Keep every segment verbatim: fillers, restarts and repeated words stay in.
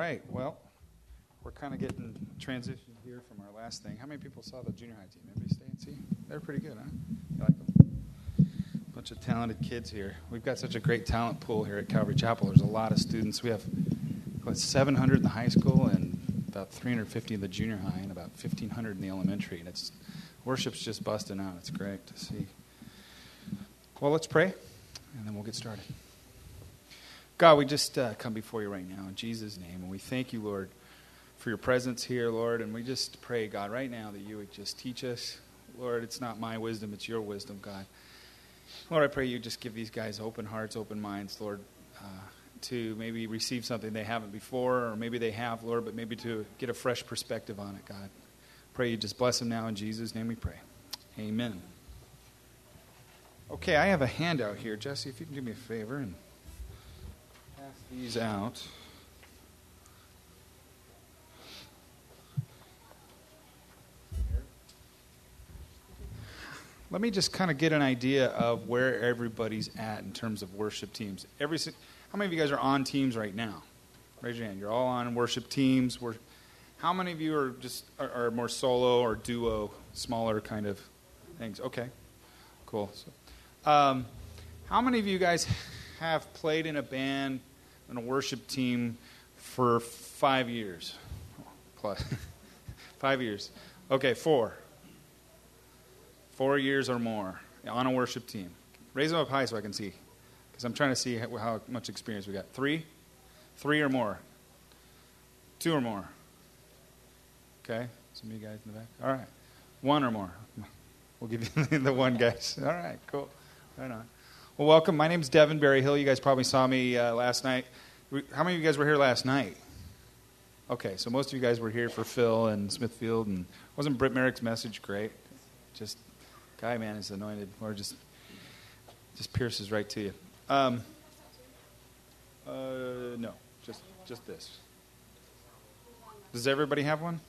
right, well, we're kind of getting transitioned here from our last thing. How many people saw the junior high team? Anybody stay and see? They're pretty good, huh? You like them? Bunch of talented kids here. We've got such a great talent pool here at Calvary Chapel. There's a lot of students. We have what, seven hundred in the high school and about three hundred fifty in the junior high and about fifteen hundred in the elementary. And it's worship's just busting out. It's great to see. Well, let's pray, and then we'll get started. God, we just uh, come before you right now in Jesus' name, and we thank you, Lord, for your presence here, Lord, and we just pray, God, right now that you would just teach us. Lord, it's not my wisdom, it's your wisdom, God. Lord, I pray you just give these guys open hearts, open minds, Lord, uh, to maybe receive something they haven't before, or maybe they have, Lord, but maybe to get a fresh perspective on it, God. Pray you just bless them now. In Jesus' name we pray. Amen. Okay, I have a handout here. Jesse, if you can do me a favor and pass these out. Let me just kind of get an idea of where everybody's at in terms of worship teams. Every, how many of you guys are on teams right now? Raise your hand. You're all on worship teams. We're, how many of you are just are, are more solo or duo, smaller kind of things? Okay, cool. So, um, how many of you guys have played in a band and a worship team for five years? Plus, five years. Okay, four. Four years or more on a worship team. Raise them up high so I can see, because I'm trying to see how, how much experience we got. Three? Three or more? Two or more? Okay. Some of you guys in the back. All right. One or more. We'll give you the one, guys. All right. Cool. Right on. Well, welcome. My name's Devin Berryhill. You guys probably saw me uh, last night. How many of you guys were here last night? Okay. So most of you guys were here for Phil and Smithfield. And wasn't Britt Merrick's message great? Just... Guy, man, is anointed. Lord just just pierces right to you. Um, uh, no, just just this. Does everybody have one?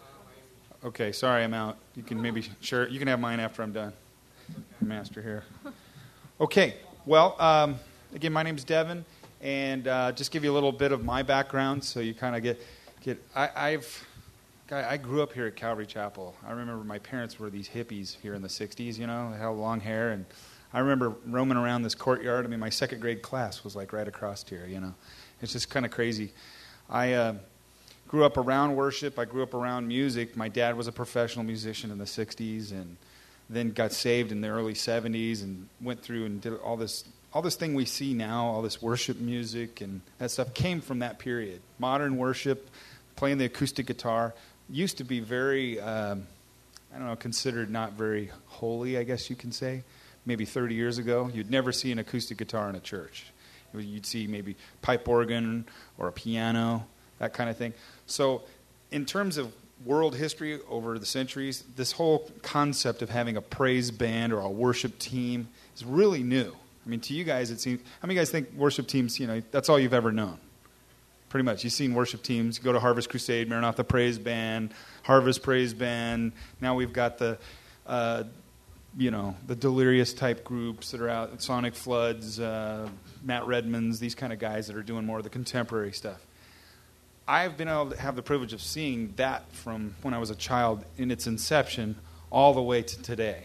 Okay, sorry, I'm out. You can maybe sure you can have mine after I'm done. Master here. Okay, well, um, again, my name's Devin, and uh, just give you a little bit of my background, so you kind of get get. I, I've. I grew up here at Calvary Chapel. I remember my parents were these hippies here in the sixties, you know, they had long hair. And I remember roaming around this courtyard. I mean, my second grade class was like right across here, you know. It's just kind of crazy. I uh, grew up around worship. I grew up around music. My dad was a professional musician in the sixties and then got saved in the early seventies and went through and did all this all this thing we see now, all this worship music and that stuff came from that period. Modern worship, playing the acoustic guitar. Used to be very, um, I don't know, considered not very holy, I guess you can say. Maybe thirty years ago, you'd never see an acoustic guitar in a church. You'd see maybe pipe organ or a piano, that kind of thing. So in terms of world history over the centuries, this whole concept of having a praise band or a worship team is really new. I mean, to you guys, it seems, how many of you guys think worship teams, you know, that's all you've ever known? Pretty much. You've seen worship teams. You go to Harvest Crusade, Maranatha Praise Band, Harvest Praise Band. Now we've got the, uh, you know, the Delirious type groups that are out, Sonic Floods, uh, Matt Redmond's, these kind of guys that are doing more of the contemporary stuff. I've been able to have the privilege of seeing that from when I was a child in its inception all the way to today.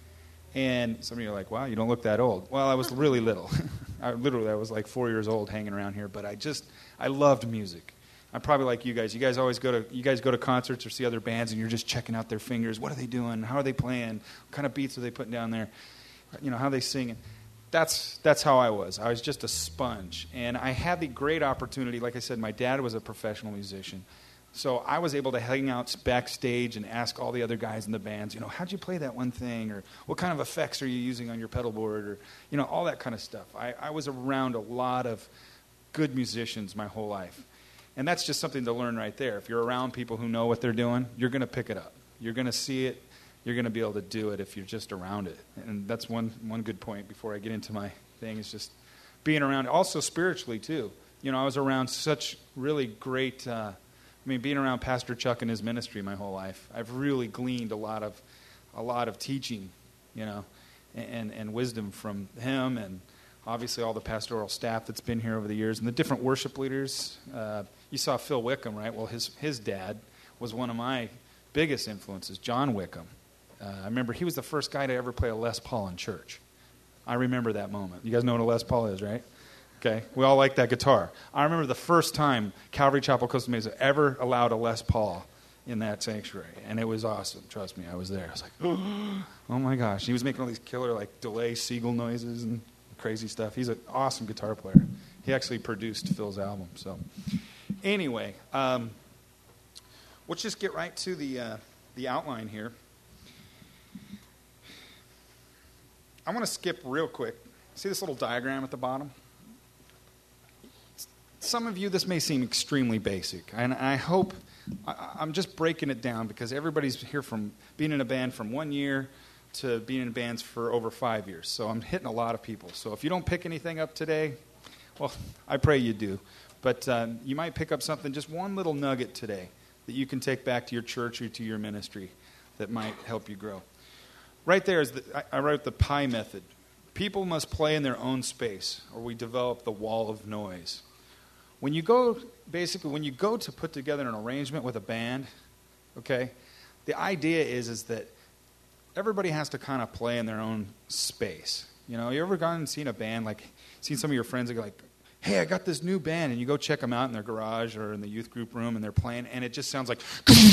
And some of you are like, wow, you don't look that old. Well, I was really little. I literally, I was like four years old hanging around here, but I just, I loved music. I'm probably like you guys. You guys always go to, you guys go to concerts or see other bands and you're just checking out their fingers. What are they doing? How are they playing? What kind of beats are they putting down there? You know, how are they singing? That's, that's how I was. I was just a sponge. And I had the great opportunity, like I said, my dad was a professional musician. So I was able to hang out backstage and ask all the other guys in the bands, you know, how'd you play that one thing? Or what kind of effects are you using on your pedal board? Or, you know, all that kind of stuff. I, I was around a lot of good musicians my whole life. And that's just something to learn right there. If you're around people who know what they're doing, you're going to pick it up. You're going to see it. You're going to be able to do it if you're just around it. And that's one, one good point before I get into my thing is just being around. Also spiritually, too. You know, I was around such really great... Uh, I mean, being around Pastor Chuck and his ministry my whole life, I've really gleaned a lot of, a lot of teaching, you know, and, and wisdom from him, and obviously all the pastoral staff that's been here over the years, and the different worship leaders. Uh, you saw Phil Wickham, right? Well, his his dad was one of my biggest influences, John Wickham. Uh, I remember he was the first guy to ever play a Les Paul in church. I remember that moment. You guys know what a Les Paul is, right? Okay, we all like that guitar. I remember the first time Calvary Chapel Costa Mesa ever allowed a Les Paul in that sanctuary, and it was awesome. Trust me, I was there. I was like, oh my gosh. He was making all these killer like delay seagull noises and crazy stuff. He's an awesome guitar player. He actually produced Phil's album. So anyway, um, let's just get right to the uh, the outline here. I want to skip real quick. See this little diagram at the bottom? Some of you, this may seem extremely basic, and I hope I, I'm just breaking it down because everybody's here from being in a band from one year to being in bands for over five years. So I'm hitting a lot of people. So if you don't pick anything up today, well, I pray you do. But uh, you might pick up something, just one little nugget today that you can take back to your church or to your ministry that might help you grow. Right there is the, I, I wrote the PIE method. People must play in their own space, or we develop the wall of noise. When you go, basically, when you go to put together an arrangement with a band, okay, the idea is is that everybody has to kind of play in their own space. You know, you ever gone and seen a band, like, seen some of your friends that go like, hey, I got this new band, and you go check them out in their garage or in the youth group room, and they're playing, and it just sounds like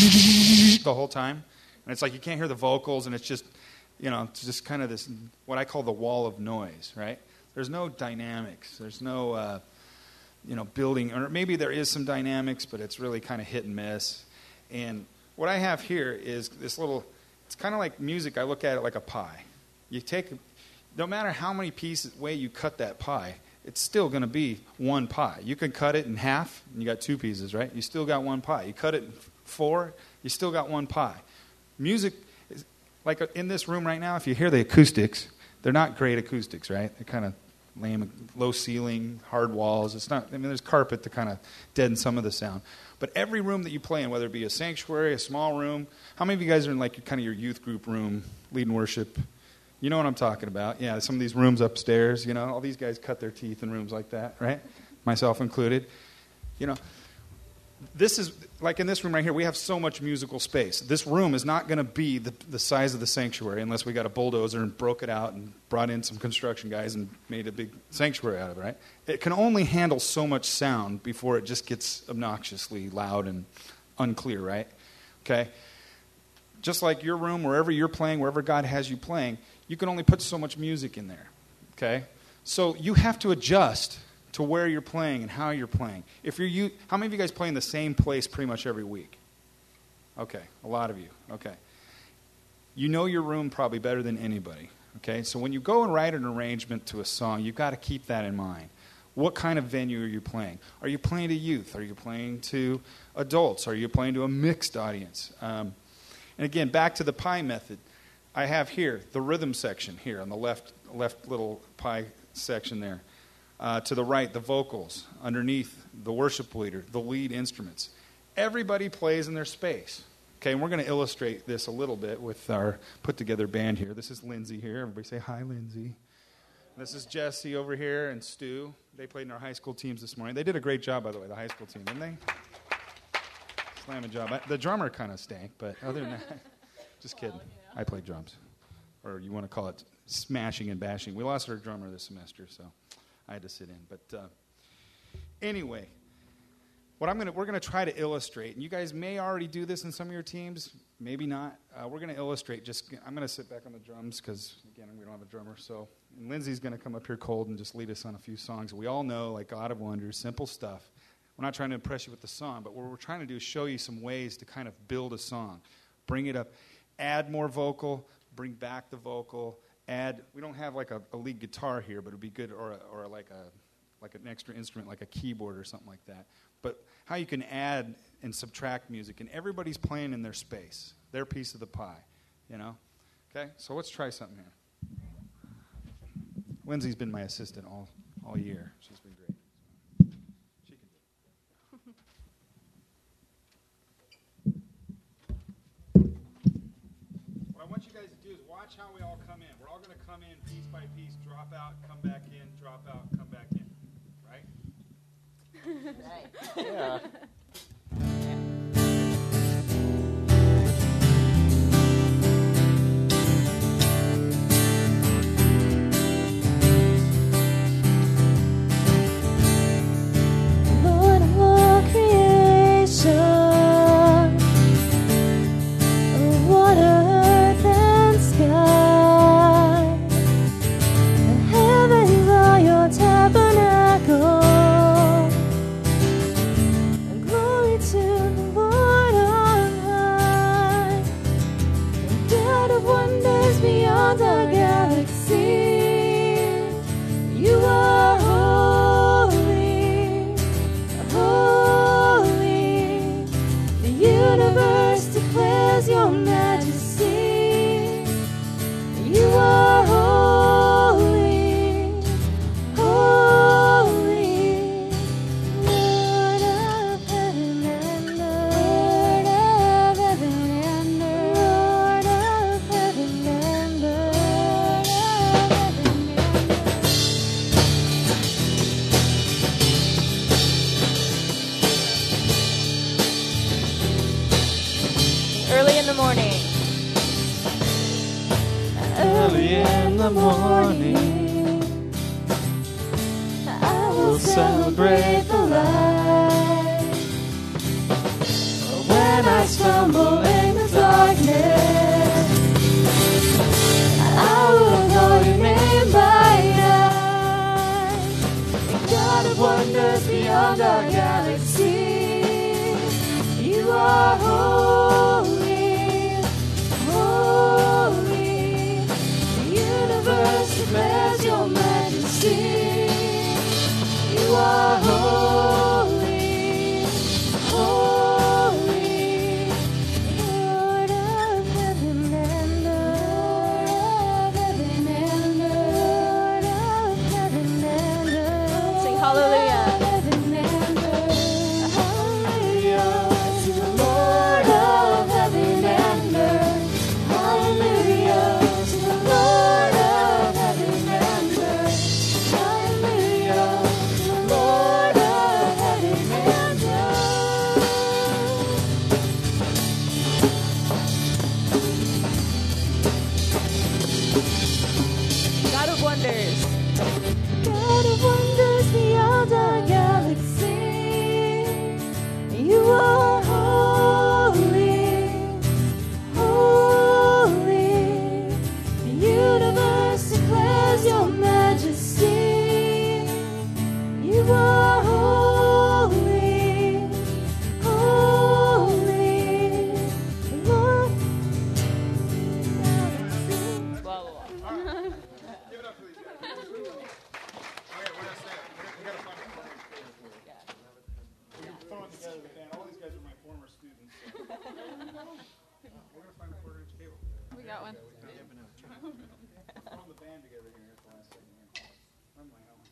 the whole time. And it's like you can't hear the vocals, and it's just, you know, it's just kind of this, what I call the wall of noise, right? There's no dynamics. There's no, uh, you know, building, or maybe there is some dynamics, but it's really kind of hit and miss. And what I have here is this little, it's kind of like music. I look at it like a pie. You take, no matter how many pieces, way you cut that pie, it's still going to be one pie. You can cut it in half, and you got two pieces, right? You still got one pie. You cut it in four, you still got one pie. Music, is, like in this room right now, if you hear the acoustics, they're not great acoustics, right? They're kind of lame, low ceiling, hard walls. It's not, I mean, there's carpet to kind of deaden some of the sound. But every room that you play in, whether it be a sanctuary, a small room, how many of you guys are in like kind of your youth group room, leading worship? You know what I'm talking about. Yeah, some of these rooms upstairs, you know, all these guys cut their teeth in rooms like that, right? Myself included. You know, this is, like in this room right here, we have so much musical space. This room is not going to be the, the size of the sanctuary unless we got a bulldozer and broke it out and brought in some construction guys and made a big sanctuary out of it, right? It can only handle so much sound before it just gets obnoxiously loud and unclear, right? Okay? Just like your room, wherever you're playing, wherever God has you playing, you can only put so much music in there, okay? So you have to adjust to where you're playing and how you're playing. If you're, you, how many of you guys play in the same place pretty much every week? Okay, a lot of you, okay. You know your room probably better than anybody, okay? So when you go and write an arrangement to a song, you've got to keep that in mind. What kind of venue are you playing? Are you playing to youth? Are you playing to adults? Are you playing to a mixed audience? Um, and again, back to the PIE method. I have here the rhythm section here on the left left little pie section there. Uh, to the right, the vocals. Underneath, the worship leader, the lead instruments. Everybody plays in their space. Okay, and we're going to illustrate this a little bit with our put-together band here. This is Lindsay here. Everybody say hi, Lindsay. This is Jesse over here and Stu. They played in our high school teams this morning. They did a great job, by the way, the high school team, didn't they? Slamming job. I, the drummer kind of stank, but other than that, just kidding. I played drums. Or you want to call it smashing and bashing. We lost our drummer this semester, so I had to sit in. But uh, anyway, what I'm gonna we're gonna try to illustrate, and you guys may already do this in some of your teams, maybe not. Uh, we're gonna illustrate. Just I'm gonna sit back on the drums because again we don't have a drummer. So and Lindsay's gonna come up here cold and just lead us on a few songs we all know, like God of Wonders, simple stuff. We're not trying to impress you with the song, but what we're trying to do is show you some ways to kind of build a song, bring it up, add more vocal, bring back the vocal. Add, we don't have like a, a lead guitar here, but it would be good, or a, or like a like an extra instrument, like a keyboard or something like that. But how you can add and subtract music, and everybody's playing in their space, their piece of the pie, you know? Okay, so let's try something here. Lindsay's been my assistant all, all year. She's been great. She can do it. What I want you guys to do is watch how we all come in. We're all going to come in piece by piece, drop out, come back in, drop out, come back in. Right? Right. Yeah. in the morning, I will celebrate the light. When I stumble in the darkness, I will call your name by night. God of wonders beyond our galaxy, you are holy, holy. The universe declares your majesty. You are holy, holy, Lord of heaven and earth, heaven and earth, Lord of heaven and earth. Sing hallelujah. Heaven and earth, hallelujah. To the Lord of heaven and earth, hallelujah. To the Lord of heaven and earth, hallelujah. To the Lord of heaven and earth. God of wonders. God of wonders beyond our galaxy, you are holy, holy. The universe declares your majesty. You are holy, holy, Lord. Blah, blah, blah. Give it up for these guys. Okay, we're gonna stand. We gotta find a corner table for it. We're throwing together the band. All these guys are my former students. So. We're gonna find a quarter inch cable. We got one. Throwing the band together here at the last second here. I'm my own.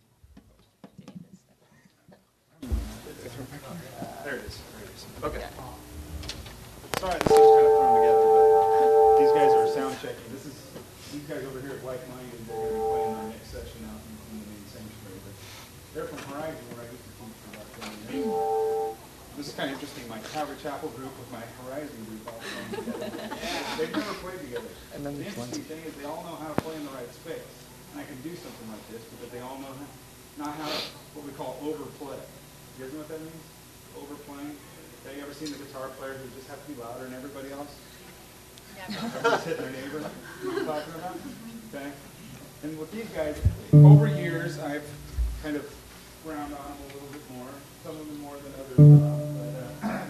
There it is. There it is. Okay. Sorry, this is kind of thrown together, but these guys are sound checking. This is these guys over here at Like Minded. They're going to be playing our next session out in, in the main sanctuary. But they're from Horizon, where I used to teach for about twenty years. This is kind of interesting. My Calvary Chapel group with my Horizon group all playing together. They've never played together. And then the interesting thing is they all know how to play in the right space. And I can do something like this because they all know how, not how to, what we call overplay. You guys know what that means? Overplaying. Have you ever seen the guitar player who just has to be louder than everybody else? Everybody's hitting their neighbor. You know what I'm talking about? Okay. And with these guys, over years, I've kind of ground on them a little bit more. Some of them more than others. Uh, but uh,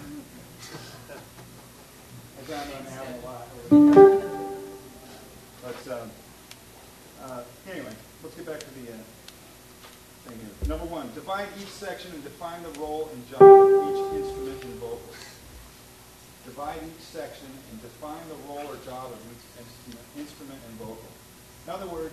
I ground on Adam a lot. Over the years. But um, uh, anyway, let's get back to the uh, thing here. Number one, divide each section and define the role and job of each instrument and vocal. Divide each section and define the role or job of each instrument, instrument and vocal. In other words,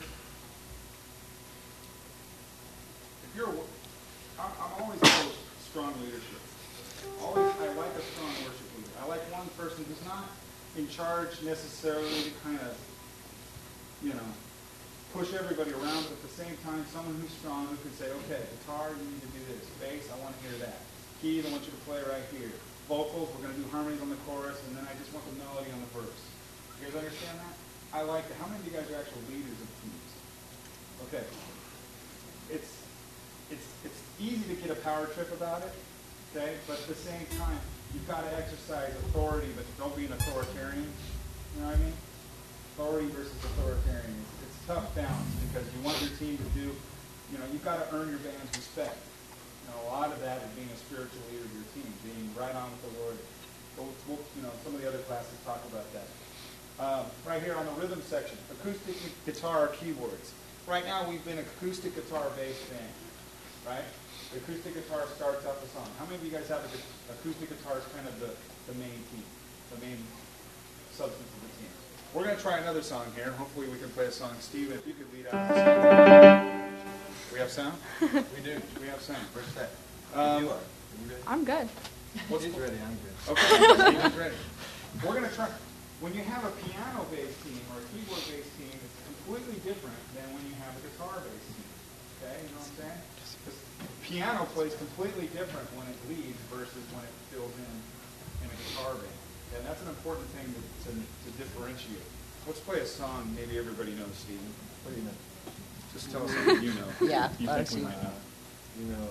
if you're, I'm, I'm always for strong leadership. Always, I like a strong worship leader. I like one person who's not in charge necessarily to kind of, you know, push everybody around, but at the same time, someone who's strong who can say, okay, guitar, you need to do this. Bass, I want to hear that. Keys, I want you to play right here. Vocals, we're going to do harmonies on the chorus, and then I just want the melody on the verse. You guys understand that? I like that. How many of you guys are actual leaders of teams? Okay. It's it's it's easy to get a power trip about it, okay? But at the same time, you've got to exercise authority, but don't be an authoritarian. You know what I mean? Authority versus authoritarian. It's, it's tough balance because you want your team to do, you know, you've got to earn your band's respect. You know, a lot of that is being a spiritual leader of your team, being right on with the Lord. We'll, we'll, you know, some of the other classes talk about that. Um, right here on the rhythm section, acoustic guitar keyboards. Right now we've been acoustic guitar based band, right? The acoustic guitar starts out the song. How many of you guys have a, acoustic guitar as kind of the, the main team, the main substance of the team? We're going to try another song here. Hopefully we can play a song. Steve, if you could lead out the song. We have sound? We do. We have sound. Where's that? Um, you are. Are you ready? I'm good. What's He's ready, I'm good. Okay, Steven's ready. We're going to try. When you have a piano-based team or a keyboard-based team, it's completely different than when you have a guitar-based team. Okay, you know what I'm saying? Because piano plays completely different when it leads versus when it fills in in a guitar band. And that's an important thing to, to, to differentiate. Let's play a song maybe everybody knows, Stephen. What do you know? Just tell us something you know. Yeah, You uh, think we see. might know. You know.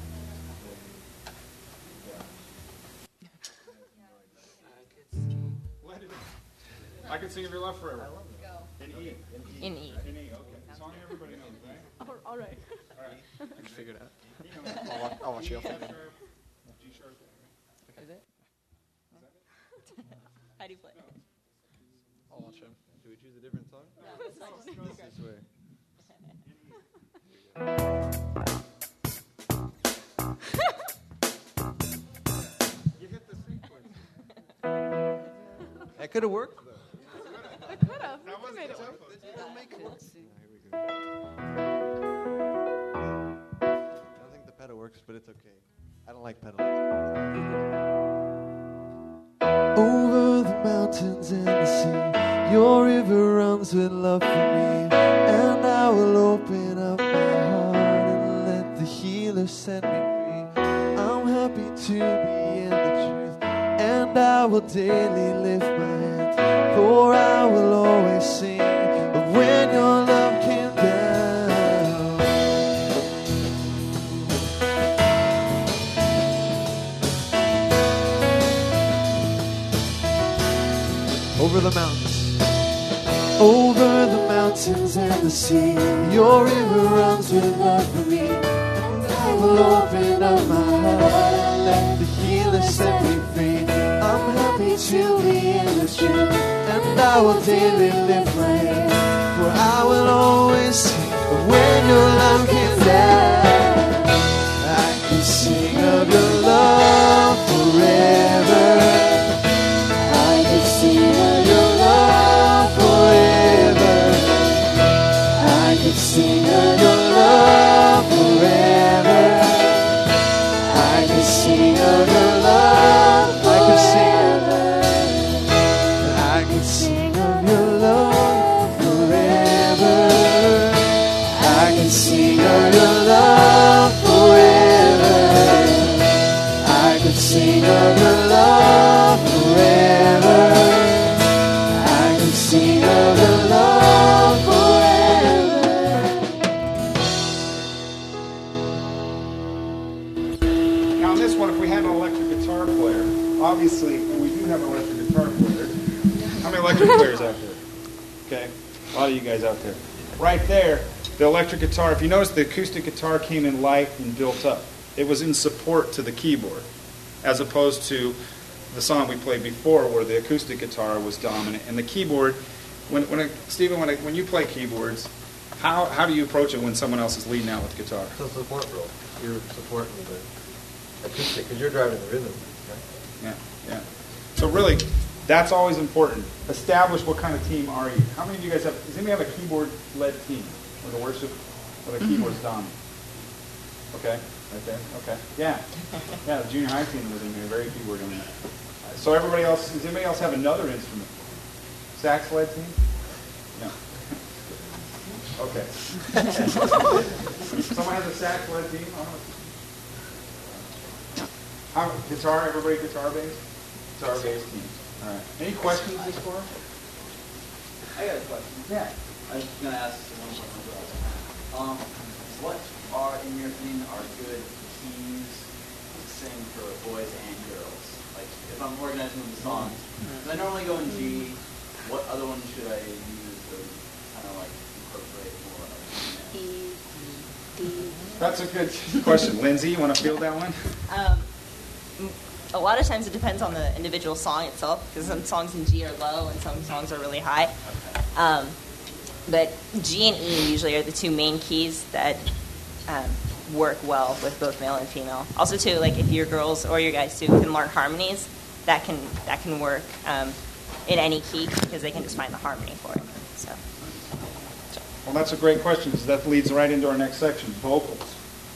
Let it I Can Sing Of Your Love Forever. In E. In E. In E, okay. Song everybody knows, right? Oh, all right. All right. I can figure it out. You know it. I'll watch, I'll watch you. G sharp, G sharp. Is it? How do you play? I'll watch him. Do we choose a different song? This way. You hit the sequence. That could have worked, though. It could have. That We was made it the work. tough one. It'll make it work. Let's see. Here we go. I don't think the pedal works, but it's okay. I don't like pedaling. Over the mountains and the sea, your river runs with love for me, and I will open up my heart and let the healer set me free. I'm happy to be in the truth, and I will daily lift my hands, for I will always sing of when your love came down. Over the mountains, over the mountains and the sea, your river runs with love for me, and I will open up my heart and let the healer set me free. I'm happy to be in the truth, and I will daily lift my hands, for I will always sing of when your love came down. I can sing of your love forever. I can sing of your love forever. I can sing of your love forever. I can sing of your love. I can sing. I can sing of your love forever. I can sing of your love forever. I can sing of your love forever. I can sing of your love forever. Now, on this one, if we had an electric guitar player, obviously, we do have an electric guitar player. How many electric players out there? Okay, a lot of you guys out there. Right there, the electric guitar, if you notice, the acoustic guitar came in light and built up. It was in support to the keyboard, as opposed to the song we played before where the acoustic guitar was dominant. And the keyboard, when, when a, Stephen, when, a, when you play keyboards, how, how do you approach it when someone else is leading out with guitar? It's a support role. You're supporting the acoustic, because you're driving the rhythm, right? Yeah, yeah. So really, that's always important. Establish what kind of team are you. How many of you guys have, does anybody have a keyboard-led team where the worship, where the keyboard's dominant? Okay, right there, okay. Yeah, yeah, the junior high team was in here, very keyboard dominant. So everybody else, does anybody else have another instrument? Sax-led team? No. Okay. Someone has a sax-led team? I don't know. How, guitar, everybody guitar based? Guitar based team. All right. Any questions this far? I got a question. Yeah. I was going to ask one question. Um, what are, in your opinion, are good keys to sing for boys and girls? Like, if I'm organizing the songs, I normally go in G. What other ones should I use to kind of like incorporate more of that? E, D. That's a good question. Lindsay, you want to field that one? Um, a lot of times it depends on the individual song itself, because some songs in G are low and some songs are really high. Um, but G and E usually are the two main keys that um, work well with both male and female. Also, too, like if your girls or your guys too can learn harmonies, that can that can work um, in any key because they can just find the harmony for it. So. Well, that's a great question because that leads right into our next section, vocals.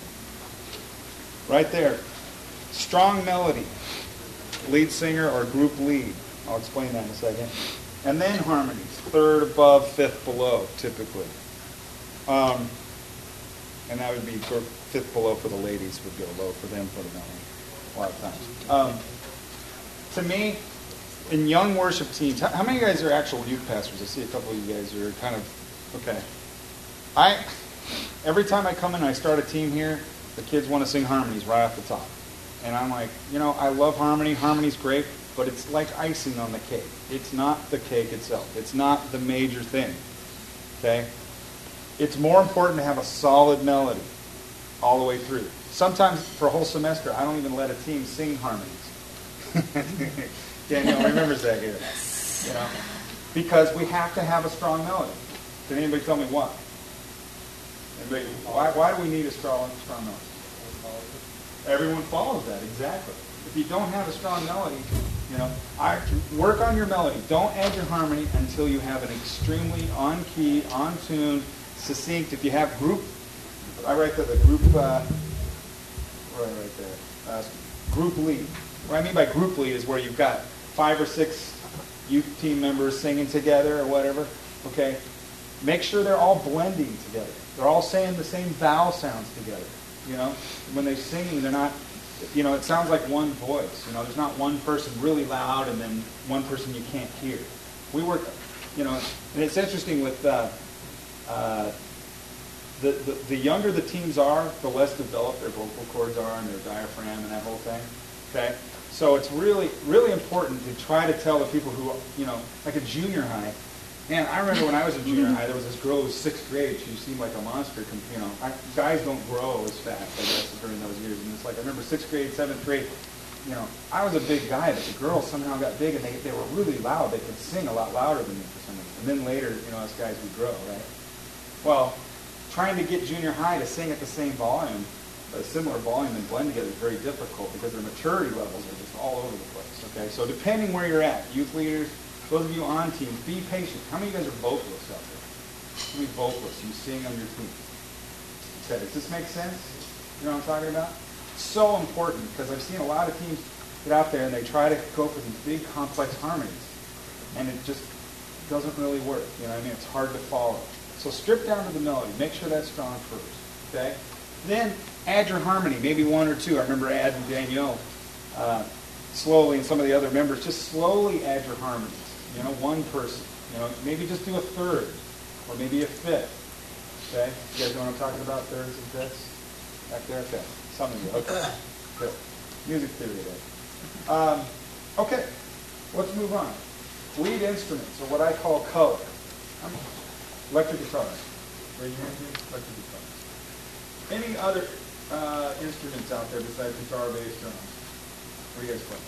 Right there. Strong melody, lead singer or group lead. I'll explain that in a second. And then harmonies, third above, fifth below, typically. Um, and that would be for fifth below for the ladies, would go low for them for the melody, a lot of times. Um, to me, in young worship teams, how, how many of you guys are actual youth pastors? I see a couple of you guys are kind of, okay. I, every time I come in and I start a team here, the kids want to sing harmonies right off the top. And I'm like, you know, I love harmony. Harmony's great, but it's like icing on the cake. It's not the cake itself. It's not the major thing, okay? It's more important to have a solid melody all the way through. Sometimes for a whole semester, I don't even let a team sing harmonies. Danielle remembers that here. You know, because we have to have a strong melody. Can anybody tell me why? Anybody, why, why do we need a strong, strong melody? Everyone follows that, exactly. If you don't have a strong melody, you know, I work on your melody. Don't add your harmony until you have an extremely on-key, on-tune, succinct. If you have group, I write that the group, uh, right, right there, uh, group lead. What I mean by group lead is where you've got five or six youth team members singing together or whatever, okay? Make sure they're all blending together. They're all saying the same vowel sounds together, you know? When they're singing, they're not, you know, it sounds like one voice. You know, there's not one person really loud and then one person you can't hear. We work, you know, and it's interesting with uh, uh, the, the, the younger the teams are, the less developed their vocal cords are and their diaphragm and that whole thing, okay? So it's really, really important to try to tell the people who, you know, like a junior high. Man, I remember when I was in junior high, there was this girl who was sixth grade. She seemed like a monster. You know, I, guys don't grow as fast, I guess, during those years. And it's like, I remember sixth grade, seventh grade, you know, I was a big guy, but the girls somehow got big, and they, they were really loud. They could sing a lot louder than me for some reason. And then later, you know, us guys would grow, right? Well, trying to get junior high to sing at the same volume, a similar volume and blend together is very difficult because their maturity levels are just all over the place, okay? So depending where you're at, youth leaders, those of you on teams, be patient. How many of you guys are vocalists out there? How many vocalists you sing on your team? Okay, does this make sense? You know what I'm talking about? So important because I've seen a lot of teams get out there and they try to go for these big complex harmonies and it just doesn't really work. You know what I mean? It's hard to follow. So strip down to the melody. Make sure that's strong first, okay? Then add your harmony, maybe one or two. I remember adding Danielle uh, slowly and some of the other members. Just slowly add your harmonies. You know, one person. You know, maybe just do a third or maybe a fifth. Okay? You guys know what I'm talking about, thirds and fifths? Back there? Okay. Some of you. Okay. Good. Music theory there. Um, okay. Let's move on. Lead instruments, or what I call color. Um, electric guitar. Raise your hand, please. Electric guitar. Any other uh, instruments out there besides guitar, bass, drums? What do you guys play?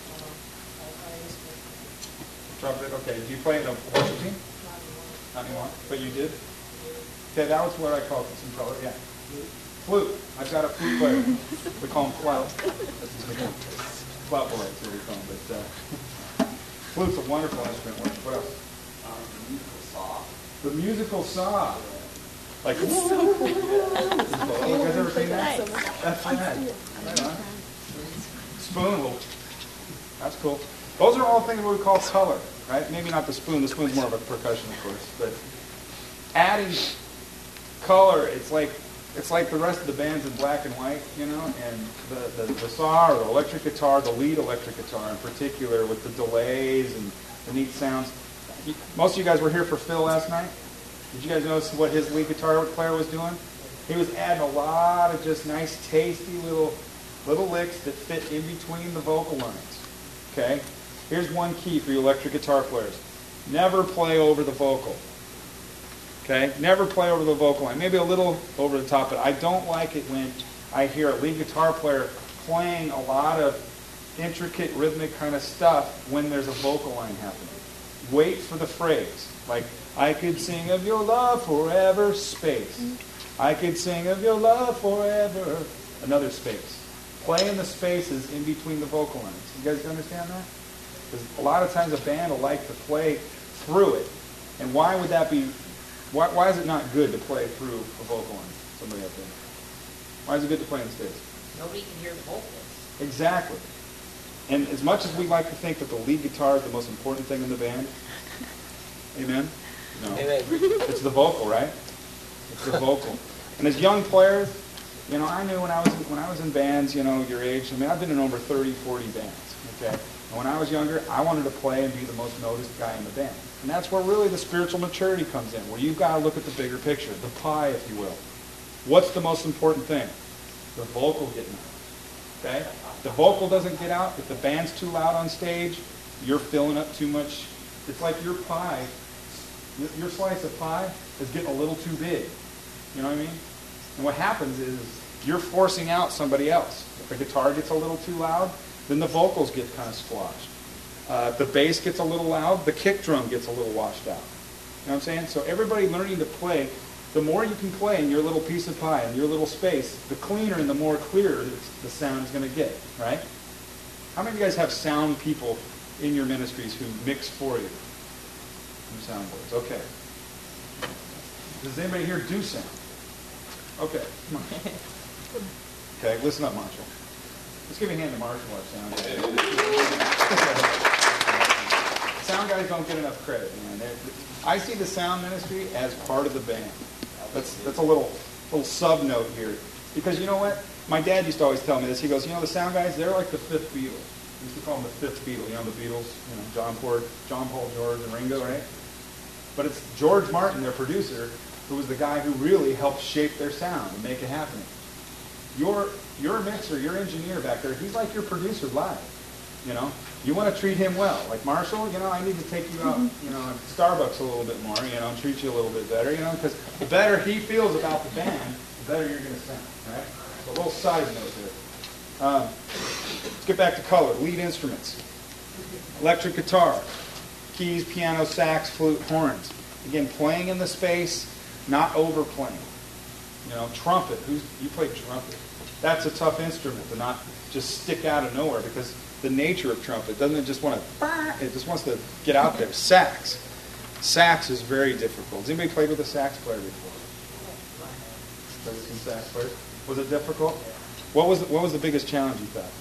Trumpet. Okay. Do you play in a worship team? Not anymore. But you did? Okay, that was what I call some color. Yeah. Flute. I've got a flute player. We call him Flout. That's his nickname. Flout boy, that's what we call him. But uh, flute's a wonderful instrument. What else? Um, the musical saw. The musical saw. Like, you guys ever seen that? That's rad. Right on. Spoon. Well, that's cool. Those are all things we call color, right? Maybe not the spoon. The spoon's more of a percussion, of course. But adding color, it's like it's like the rest of the bands in black and white, you know. And the, the, the saw or the electric guitar, the lead electric guitar in particular, with the delays and the neat sounds. Most of you guys were here for Phil last night. Did you guys notice what his lead guitar player was doing? He was adding a lot of just nice, tasty little little licks that fit in between the vocal lines. Okay? Here's one key for you electric guitar players. Never play over the vocal. Okay? Never play over the vocal line. Maybe a little over the top, but I don't like it when I hear a lead guitar player playing a lot of intricate rhythmic kind of stuff when there's a vocal line happening. Wait for the phrase. Like, I could sing of your love forever, space. I could sing of your love forever, another space. Play in the spaces in between the vocal lines. You guys understand that? Because a lot of times a band will like to play through it. And why would that be, why, why is it not good to play through a vocal line? Somebody up there. Why is it good to play in space? Nobody can hear the vocals. Exactly. And as much as we like to think that the lead guitar is the most important thing in the band, amen? No. Amen. It's the vocal, right? It's the vocal. And as young players, you know, I knew when I was in, when I was in bands, you know, your age. I mean, I've been in over thirty, forty bands. Okay? And when I was younger, I wanted to play and be the most noticed guy in the band. And that's where really the spiritual maturity comes in, where you've got to look at the bigger picture, the pie, if you will. What's the most important thing? The vocal getting out. Okay? If the vocal doesn't get out, if the band's too loud on stage, you're filling up too much. It's like your pie, your slice of pie is getting a little too big. You know what I mean? And what happens is you're forcing out somebody else. If the guitar gets a little too loud, then the vocals get kind of squashed. Uh, the bass gets a little loud, the kick drum gets a little washed out. You know what I'm saying? So everybody learning to play, the more you can play in your little piece of pie, in your little space, the cleaner and the more clear the sound is going to get, right? How many of you guys have sound people in your ministries who mix for you? Some soundboards. Okay. Does anybody here do sound? Okay, come on. Okay, listen up, Marshall. Let's give a hand to Marshall, our sound guy. Sound guys don't get enough credit, man. They're, I see the sound ministry as part of the band. That's that's a little little sub note here, because you know what? My dad used to always tell me this. He goes, you know, the sound guys, they're like the fifth Beatle. We used to call them the fifth Beatle. You know, the Beatles, you know, John Paul, John Paul, George, and Ringo, right? But it's George Martin, their producer, who was the guy who really helped shape their sound and make it happen. Your your mixer, your engineer back there, he's like your producer live. You know, you want to treat him well. Like Marshall, you know, I need to take you out, you know, at Starbucks a little bit more, you know, and treat you a little bit better, you know, because the better he feels about the band, the better you're going to sound, right? So a little side note there. Um, let's get back to color. Lead instruments. Electric guitar, keys, piano, sax, flute, horns. Again, playing in the space, not overplaying. You know, trumpet. Who's you play trumpet? That's a tough instrument to not just stick out of nowhere, because the nature of trumpet doesn't just want to, it just wants to get out there. Sax. Sax is very difficult. Has anybody played with a sax player before? Ever seen sax players? Was it difficult? What was the, what was the biggest challenge you thought?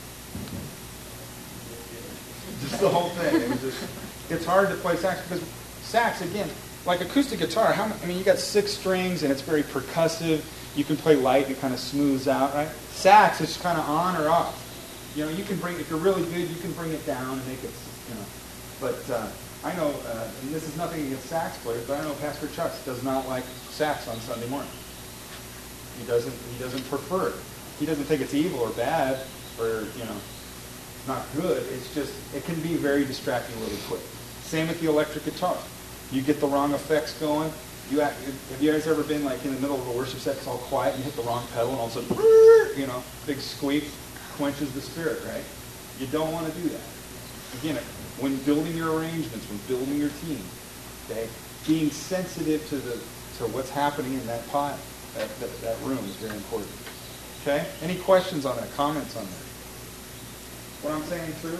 Just the whole thing. It was just, it's hard to play sax because sax, again, like acoustic guitar, how, I mean, you got six strings and it's very percussive. You can play light and it kind of smooths out, right? Sax is kind of on or off. You know, you can bring, if you're really good, you can bring it down and make it, you know. But uh, I know, uh, and this is nothing against sax players, but I know Pastor Chuck does not like sax on Sunday morning. He doesn't, he doesn't prefer it. He doesn't think it's evil or bad or, you know, not good. It's just, it can be very distracting really quick. Same with the electric guitar. You get the wrong effects going. You act, have you guys ever been like in the middle of a worship set, it's all quiet, and you hit the wrong pedal, and all of a sudden, you know, big squeak quenches the spirit, right? You don't want to do that. Again, when building your arrangements, when building your team, okay, being sensitive to the to what's happening in that pot, that, that, that room is very important. Okay? Any questions on that? Comments on that? What I'm saying true?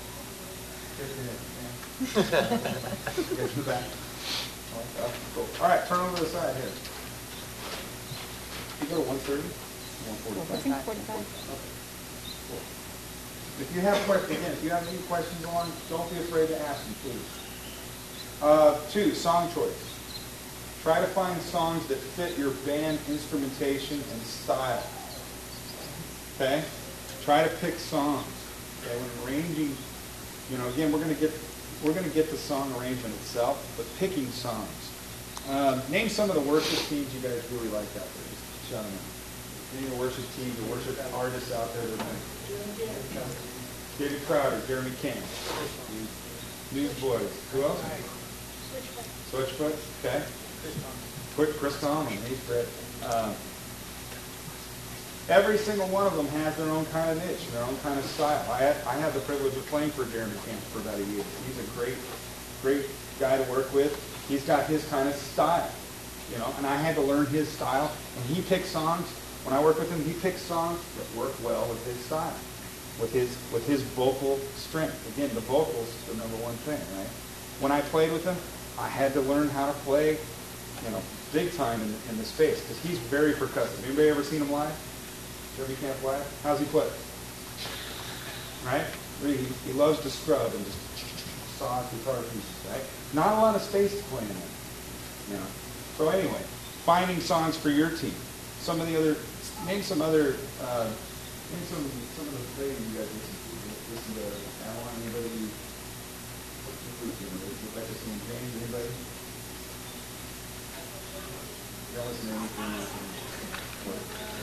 Get to the back. All right, turn over to the side here. You go to one thirty? one forty-five. Okay. Cool. If you have questions, again, if you have any questions on, don't be afraid to ask them, please. Uh, two, song choice. Try to find songs that fit your band instrumentation and style. Okay? Try to pick songs. Okay? When arranging, you know, again, we're going to get we're going to get the song arrangement itself, but picking songs. Um, name some of the worship teams you guys really like out there. Just shout them out. Any of the worship teams, the worship artists out there that like David Crowder, Jeremy King, Newsboys. Who else? Switchfoot. Okay. Quick, Chris Tomlin. He's great. Uh, every single one of them has their own kind of niche, their own kind of style. I had, I had the privilege of playing for Jeremy Camp for about a year. He's a great, great guy to work with. He's got his kind of style, you know, and I had to learn his style. And he picks songs. When I work with him, he picks songs that work well with his style, with his with his vocal strength. Again, the vocals is the number one thing, right? When I played with him, I had to learn how to play, you know, big time in, in the space, because he's very percussive. Anybody ever seen him live? Jeremy Camp live? How's he play? Right? He, he loves to scrub and just saw guitar pieces, right? Not a lot of space to play in there, you know. So anyway, finding songs for your team. Some of the other, name some other, uh, name some some of the things you guys listen to. listen to Alan, anybody? Rebecca Saint James, anybody? Don't listen to anything else. What?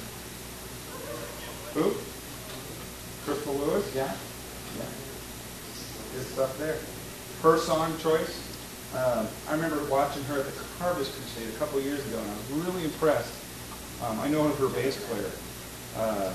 Who? Crystal Lewis, yeah? Yeah. Good stuff there. Her song choice, um, I remember watching her at the Harvest Crusade a couple of years ago, and I was really impressed. Um, I know her bass player. Uh,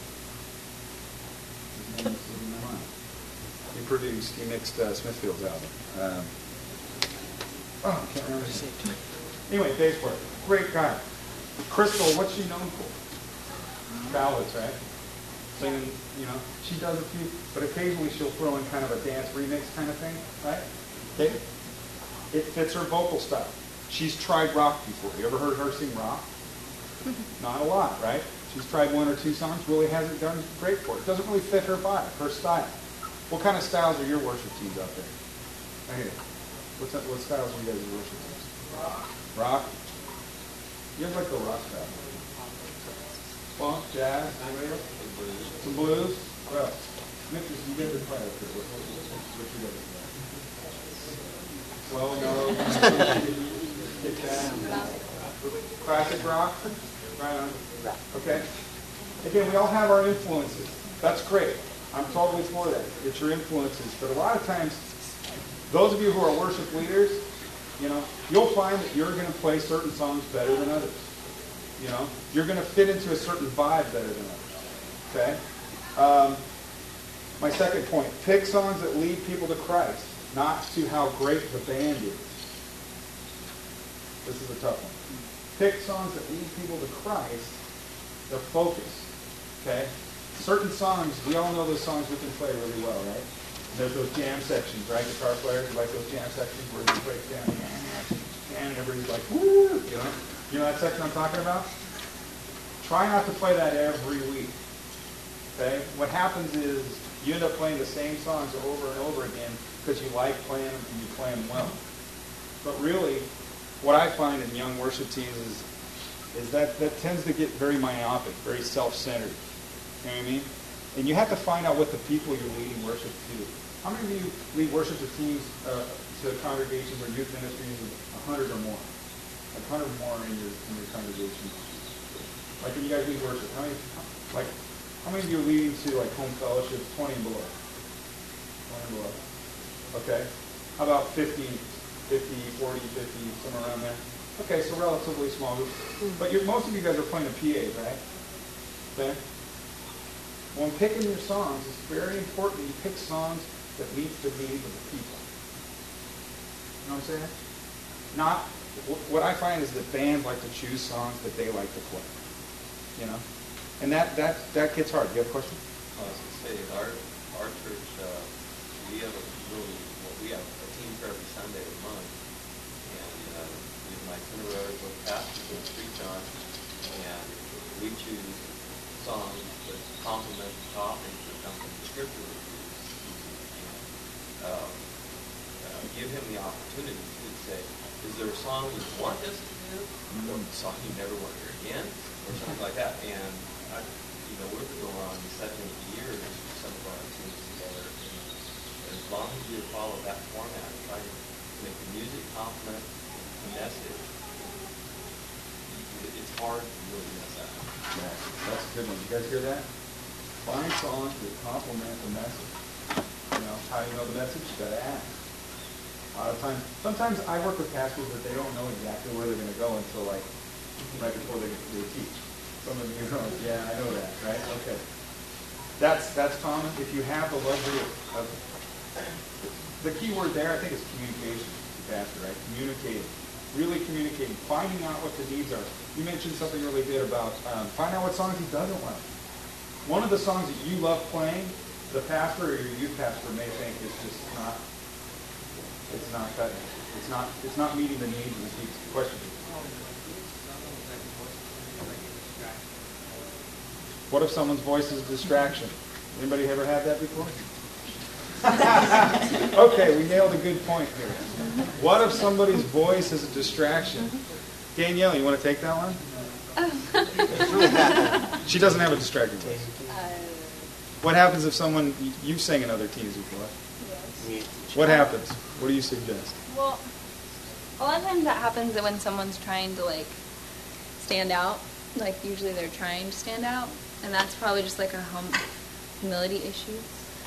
his name is slipping my mind. He produced, he mixed uh, Smithfield's album. Um, oh, I can't remember his name. Anyway, bass player. Great guy. Crystal, what's she known for? Ballads, right? Singing, you know, she does a few, but occasionally she'll throw in kind of a dance remix kind of thing, right? Okay? It fits her vocal style. She's tried rock before. You ever heard her sing rock? Not a lot, right? She's tried one or two songs, really hasn't done great for it. Doesn't really fit her vibe, her style. What kind of styles are your worship teams out there? Right here. What's that, what styles are you guys' worship teams? Rock. Rock? You guys like the rock style? Funk, jazz, anybody else? Some blues? What else? Memphis, you guys are quiet up here. What, what, what you guys are? Slow, no. Kick that. Classic rock? Right on. Okay. Again, we all have our influences. That's great. I'm totally for that. It's your influences. But a lot of times, those of you who are worship leaders, you know, you'll find that you're going to play certain songs better than others. You know, you're going to fit into a certain vibe better than others. Okay? Um, my second point, pick songs that lead people to Christ, not to how great the band is. This is a tough one. Pick songs that lead people to Christ, the focus. Okay? Certain songs, we all know those songs we can play really well, right? There's those jam sections, right? Guitar players, you like those jam sections where you break down and everybody's like, woo! You know? You know that section I'm talking about? Try not to play that every week. Okay? What happens is you end up playing the same songs over and over again because you like playing them and you play them well. But really, what I find in young worship teams is, is that that tends to get very myopic, very self-centered. You know what I mean? And you have to find out what the people you're leading worship to. How many of you lead worship to teams, uh, to congregations or youth ministries of one hundred or more? Like one hundred or more in your, in your congregation. Like when you guys lead worship, how many, like, how many of you are leading to like home fellowship, twenty and below? twenty and below. Okay. How about fifty, fifty, forty, fifty, somewhere around there? Okay, so relatively small group. But you're, most of you guys are playing the P As, right? Okay? When picking your songs, it's very important you pick songs that meet the needs of the people. You know what I'm saying? Not, what I find is that bands like to choose songs that they like to play. You know? And that, that, that gets hard. Do you have a question? I was going to say, our, our church, uh, we have a really, well, we have a team for every Sunday of the month. And uh, we have my itinerary book pastors and preach on. And we choose songs that complement the topics that come from the scripture reviews. Uh, uh, give him the opportunity to say, is there a song you want us to do? Or a song you never want to hear again? Or something like that. And, I, you know, we're going on seven years with some of our teams together. And as long as you follow that format, try to make the music complement the message, it's hard to really mess that up. Yeah, that's a good one. You guys hear that? Find songs that complement the message. You know, how do you know the message? You gotta ask. A lot of times, sometimes I work with pastors that they don't know exactly where they're gonna go until like right before they, they teach. Some of you are like, yeah, I know that, right? Okay. That's that's common. If you have the luxury of, of the key word there, I think, is communication, pastor, right? Communicating. Really communicating, finding out what the needs are. You mentioned something really good about um, find out what songs he doesn't like. One of the songs that you love playing, the pastor or your youth pastor may think is just not, it's not cutting. It's not, it's not meeting the needs of the people. Question. What if someone's voice is a distraction? Anybody ever had that before? Okay, we nailed a good point here. What if somebody's voice is a distraction? Danielle, you want to take that one? She doesn't have a distracting voice. What happens if someone, you've sang in other teams before. Yes. What happens? What do you suggest? Well, a lot of times that happens when someone's trying to like stand out. Like usually they're trying to stand out, and that's probably just like a hum- humility issue.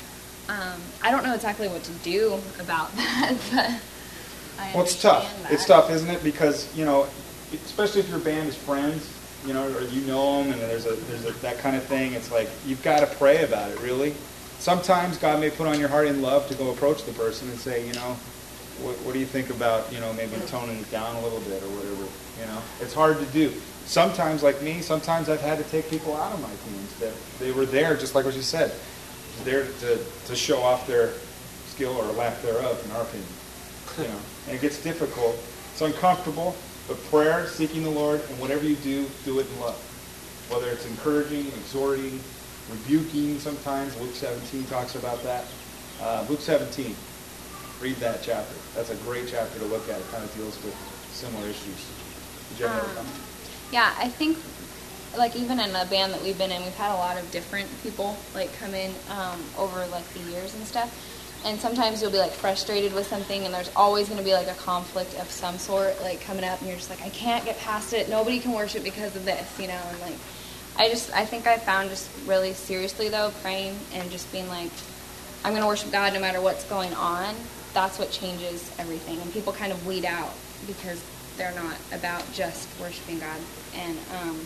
Um, I don't know exactly what to do about that, but I Well, it's tough. understand that. It's tough, isn't it? Because, you know, especially if your band is friends, you know, or you know them, and there's a there's a, that kind of thing. It's like you've got to pray about it, really. Sometimes God may put on your heart in love to go approach the person and say, you know, what, what do you think about, you know, maybe toning it down a little bit or whatever. You know, it's hard to do. Sometimes, like me, sometimes I've had to take people out of my teams that they were there, just like what you said, there to to show off their skill or lack thereof, in our opinion. You know, and it gets difficult. It's uncomfortable. But prayer, seeking the Lord, and whatever you do, do it in love. Whether it's encouraging, exhorting, rebuking sometimes. Luke seventeen talks about that. Uh, Luke seventeen, read that chapter. That's a great chapter to look at. It kind of deals with similar issues. Did you have another Um, comment? Yeah, I think, like, even in a band that we've been in, we've had a lot of different people, like, come in um, over, like, the years and stuff. And sometimes you'll be, like, frustrated with something, and there's always going to be, like, a conflict of some sort, like, coming up, and you're just like, I can't get past it. Nobody can worship because of this, you know? And, like, I just, I think I found just really seriously, though, praying and just being like, I'm going to worship God no matter what's going on. That's what changes everything. And people kind of weed out because they're not about just worshiping God. And um,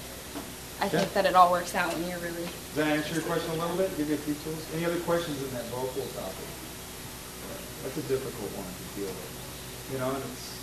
I think Yeah. that it all works out when you're really... Does that answer your question a little bit? Give you a few tools? Any other questions in that vocal topic? That's a difficult one to deal with. You know, and it's,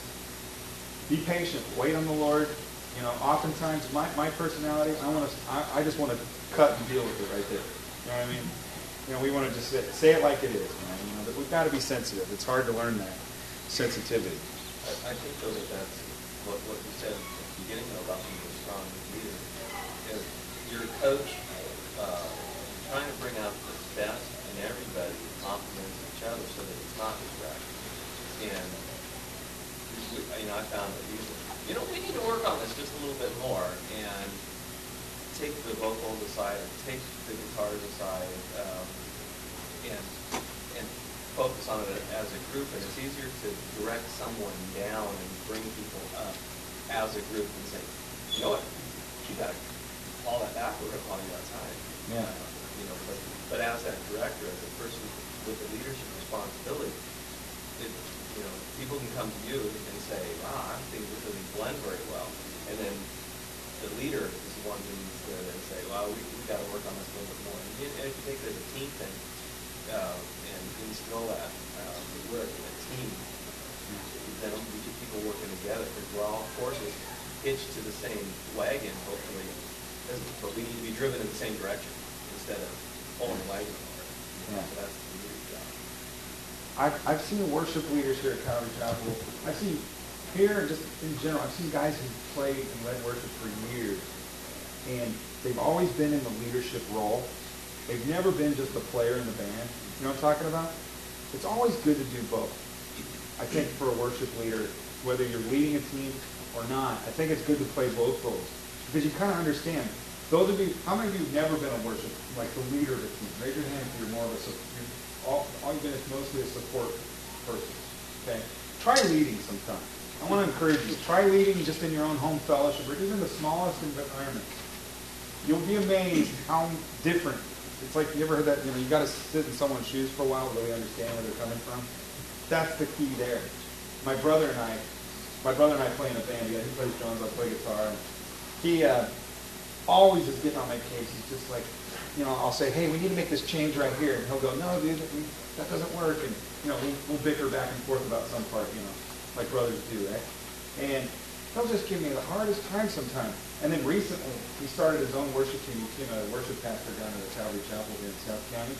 be patient. Wait on the Lord. You know, oftentimes my, my personality, I want to, I, I just want to cut and deal with it right there. You know what I mean? You know, we want to just say, say it like it is, man. You know, but we've got to be sensitive. It's hard to learn that sensitivity. I, I think though that that's what, what you said at the beginning though, about being a strong leader. If you're a coach, uh, trying to bring out the best in everybody complements each other so that it's not distracting. And we, you know, I found that usually, you know, we need to work on this just a little bit more and take the vocals aside, and take the guitars aside, um, and and focus on it as a group. And it's easier to direct someone down and bring people up as a group and say, you know what, you got to haul that back. We're going to call you outside. Yeah. Uh, you know, but but as that director, as a person with the leadership responsibility, it, you know, people can come to you and say, wow, I think this doesn't blend very well. And then the leader is the one who needs to then say, well, we, we've got to work on this a little bit more. And, you, and if you take it as a team thing uh, and instill that, uh, we work in a team, then we get people working together because we're all horses hitched to the same wagon, hopefully. But we need to be driven in the same direction instead of pulling the wagon apart. Yeah. So that's the leader's job. I've, I've seen worship leaders here at Calvary Chapel. I've seen here, just in general, I've seen guys who played and led worship for years. And they've always been in the leadership role. They've never been just a player in the band. You know what I'm talking about? It's always good to do both. I think for a worship leader, whether you're leading a team or not, I think it's good to play both roles. Because you kind of understand. Those of you, how many of you have never been a worship, like the leader of a team? Raise your hand if you're more of a, you're, all, all you've been is mostly a support person. Okay? Try leading sometime. I want to encourage you. Try leading just in your own home fellowship or even the smallest environments. You'll be amazed how different. It's like, you ever heard that, you know, you got to sit in someone's shoes for a while to really understand where they're coming from. That's the key there. My brother and I, my brother and I play in a band together. He plays drums, I play guitar. And he uh, always is getting on my case. He's just like, you know, I'll say, hey, we need to make this change right here. And he'll go, no, dude, that doesn't work. And, you know, we'll, we'll bicker back and forth about some part, you know, like brothers do, right? And he'll just give me the hardest time sometimes. And then recently, he started his own worship team. He's been a worship pastor down at the Calvary Chapel here in South County.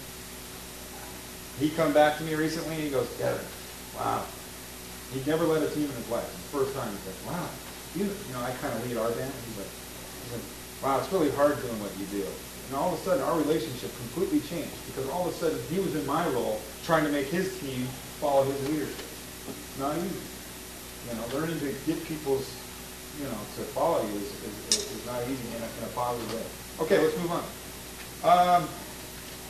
He come back to me recently, and he goes, Kevin, wow. He'd never led a team in his life. It's the first time. He's like, wow. You, you know, I kind of lead our band. He's like, he's like, wow, it's really hard doing what you do. And all of a sudden, our relationship completely changed because all of a sudden, he was in my role trying to make his team follow his leadership. It's not easy. You know, learning to get people's, you know, to follow you is, is, is not easy in a, in a positive way. Okay, let's move on. Um,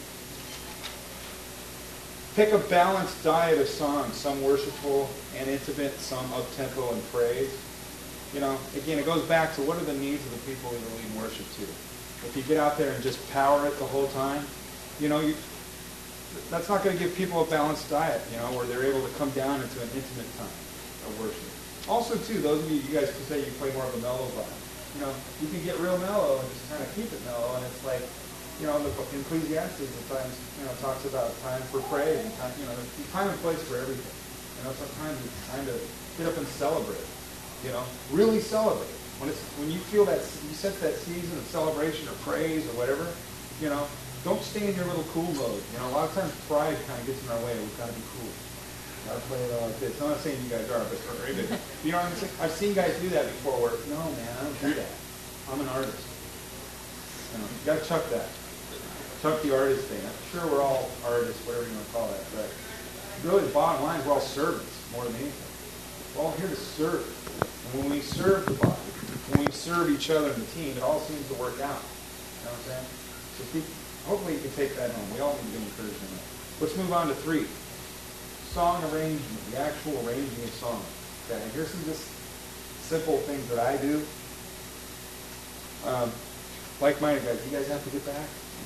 Pick a balanced diet of songs, some worshipful and intimate, some up-tempo and praise. You know, again, it goes back to what are the needs of the people that are leading worship to. If you get out there and just power it the whole time, you know, you, that's not going to give people a balanced diet, you know, where they're able to come down into an intimate time of worship. Also, too, those of you, you guys can say you play more of a mellow vibe. You know, you can get real mellow and just kind of keep it mellow, and it's like, you know, the Ecclesiastes at times, you know, talks about time for praise and time, you know, there's time and place for everything. You know, sometimes it's time to get up and celebrate. You know, really celebrate. When it's when you feel that you sense that season of celebration or praise or whatever, you know, don't stay in your little cool mode. You know, a lot of times pride kind of gets in our way. We've got to be cool. Got to play it all like this. I'm not saying you guys are, but you know what I'm saying? I've seen guys do that before. Where no, man, I don't do that. I'm an artist. You know, you got to chuck that. Chuck the artist thing. I'm sure we're all artists, whatever you want to call that. But really, the bottom line is we're all servants more than anything. We're all here to serve. And when we serve the body, when we serve each other in the team, it all seems to work out. You know what I'm saying? So keep, hopefully you can take that home. We all need to be encouraged in that. Let's move on to three. Song arrangement, the actual arranging of songs. Okay, and here's some just simple things that I do. Um, like-minded guys, you guys have to get back?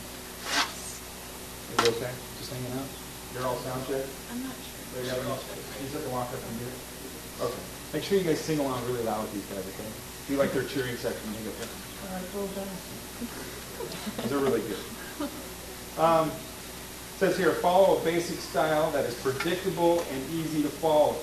Is it okay? Just hanging out? You're all sound check? I'm not sure. There you go. You just have to walk up and do it. Okay. Make sure you guys sing along really loud with these guys, okay? Be like their cheering section when you go, all right, well done. They're really good. Um, it says here, follow a basic style that is predictable and easy to follow.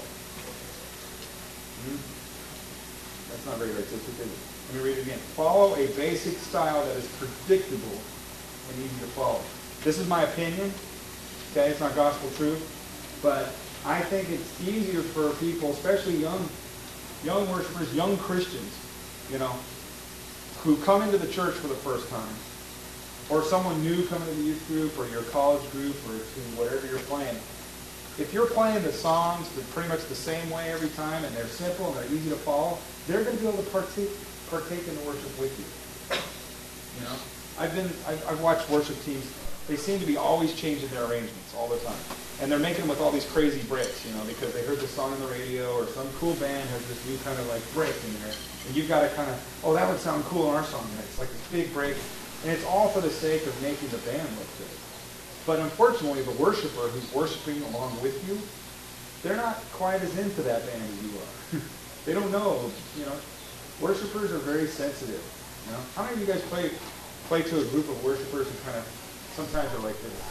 Hmm? That's not very artistic, is it? Let me read it again. Follow a basic style that is predictable and easy to follow. This is my opinion. Okay, it's not gospel truth, but I think it's easier for people, especially young, young worshipers, young Christians, you know, who come into the church for the first time, or someone new coming to the youth group, or your college group, or to whatever you're playing. If you're playing the songs pretty much the same way every time, and they're simple and they're easy to follow, they're going to be able to partake, partake in the worship with you. You know, I've been, I've, I've watched worship teams. They seem to be always changing their arrangements all the time. And they're making them with all these crazy breaks, you know, because they heard the song on the radio or some cool band has this new kind of like break in there. And you've got to kind of, oh, that would sound cool in our song. And it's like this big break. And it's all for the sake of making the band look good. But unfortunately, the worshiper who's worshiping along with you, they're not quite as into that band as you are. They don't know, you know. Worshipers are very sensitive. You know, how many of you guys play play to a group of worshipers who kind of sometimes are like this?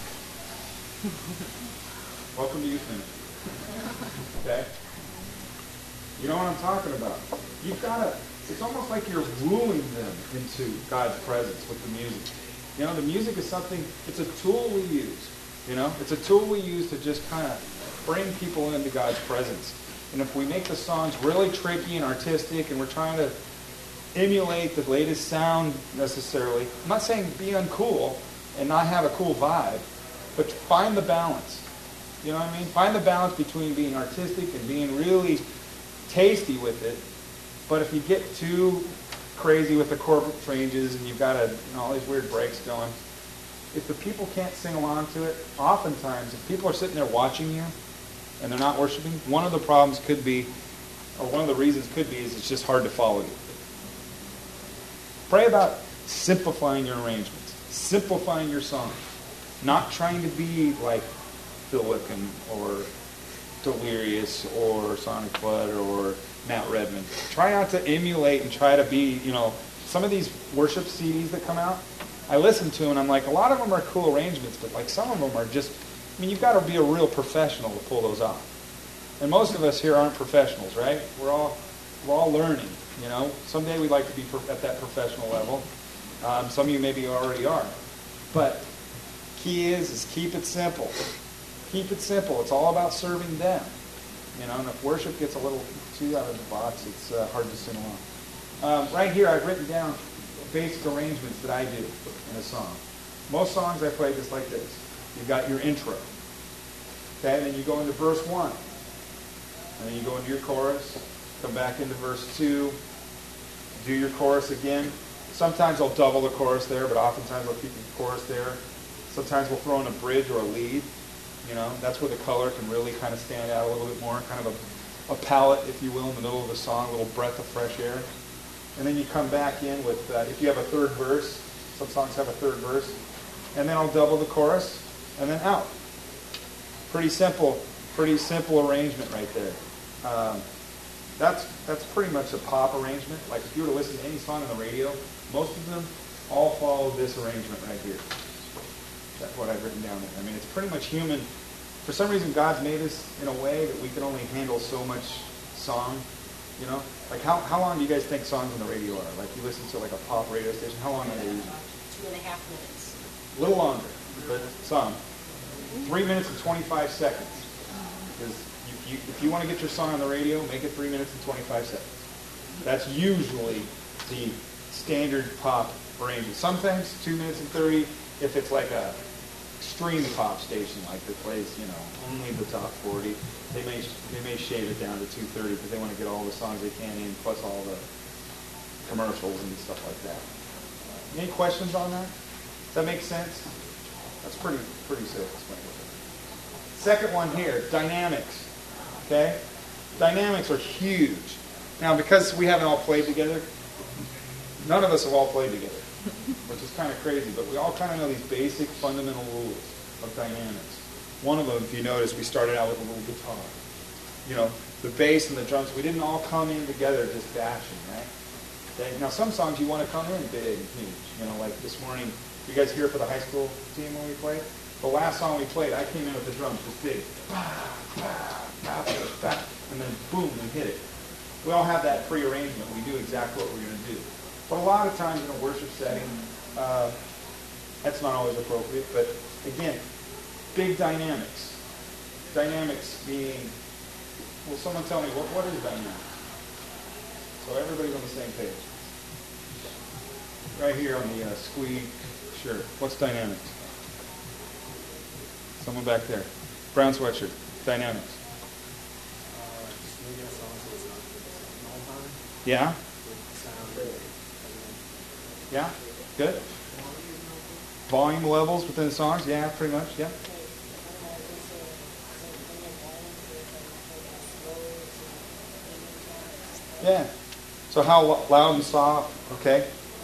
Welcome to youth ministry. Okay? You know what I'm talking about. You've got to, it's almost like you're wooing them into God's presence with the music. You know, the music is something, it's a tool we use. You know, it's a tool we use to just kind of bring people into God's presence. And if we make the songs really tricky and artistic and we're trying to emulate the latest sound necessarily, I'm not saying be uncool and not have a cool vibe, but find the balance. You know what I mean? Find the balance between being artistic and being really tasty with it. But if you get too crazy with the chord changes and you've got a, you know, all these weird breaks going, if the people can't sing along to it, oftentimes if people are sitting there watching you and they're not worshiping, one of the problems could be, or one of the reasons could be, is it's just hard to follow you. Pray about simplifying your arrangements, simplifying your songs, not trying to be like Phil Wickham or Delirious or Sonic Flood or Matt Redman. Try not to emulate and try to be, you know, some of these worship C Ds that come out, I listen to and I'm like, a lot of them are cool arrangements, but like some of them are just, I mean, you've got to be a real professional to pull those off. And most of us here aren't professionals, right? We're all we're all learning, you know. Someday we'd like to be at that professional level. Um, some of you maybe already are. But key is, is keep it simple. Keep it simple. It's all about serving them. You know, and if worship gets a little too out of the box, it's uh, hard to sing along. Um, right here, I've written down basic arrangements that I do in a song. Most songs I play just like this. You've got your intro. Okay, and then you go into verse one. And then you go into your chorus, come back into verse two, do your chorus again. Sometimes I'll double the chorus there, but oftentimes I'll keep the chorus there. Sometimes we'll throw in a bridge or a lead. You know, that's where the color can really kind of stand out a little bit more, kind of a, a palette, if you will, in the middle of the song, a little breath of fresh air. And then you come back in with, uh, if you have a third verse, some songs have a third verse, and then I'll double the chorus, and then out. Pretty simple, pretty simple arrangement right there. Um, that's that's pretty much a pop arrangement. Like if you were to listen to any song on the radio, most of them all follow this arrangement right here. That's what I've written down there. I mean, it's pretty much human. For some reason, God's made us in a way that we can only handle so much song. You know, like how how long do you guys think songs on the radio are? Like you listen to like a pop radio station, how long are they usually? Two and a half minutes. A little longer, but some. Three minutes and twenty-five seconds. Because you, you, if you want to get your song on the radio, make it three minutes and twenty-five seconds. That's usually the standard pop arrangement. Sometimes two minutes and thirty if it's like a extreme pop station, like that plays, you know, only the top forty. They may they may shave it down to two thirty because they want to get all the songs they can in, plus all the commercials and stuff like that. Uh, any questions on that? Does that make sense? That's pretty pretty self-explanatory. Second one here, dynamics. Okay, dynamics are huge. Now, because we haven't all played together, none of us have all played together, which is kind of crazy. But we all kind of know these basic fundamental rules of dynamics. One of them, if you notice, we started out with a little guitar. You know, the bass and the drums. We didn't all come in together just dashing, right? Okay? Now, some songs you want to come in big and huge. You know, like this morning. You guys here for the high school team when we played? The last song we played, I came in with the drums, just big. And then boom, we hit it. We all have that pre-arrangement. We do exactly what we're going to do. But a lot of times in a worship setting, uh, that's not always appropriate. But again, big dynamics. Dynamics being, will someone tell me, what, what is dynamics? So everybody's on the same page. Right here on the uh, squeak. Sure. What's dynamics? Someone back there. Brown sweatshirt. Dynamics. Yeah? Yeah? Good? Volume levels within the songs? Yeah, pretty much. Yeah. Yeah. So how loud and soft? Okay.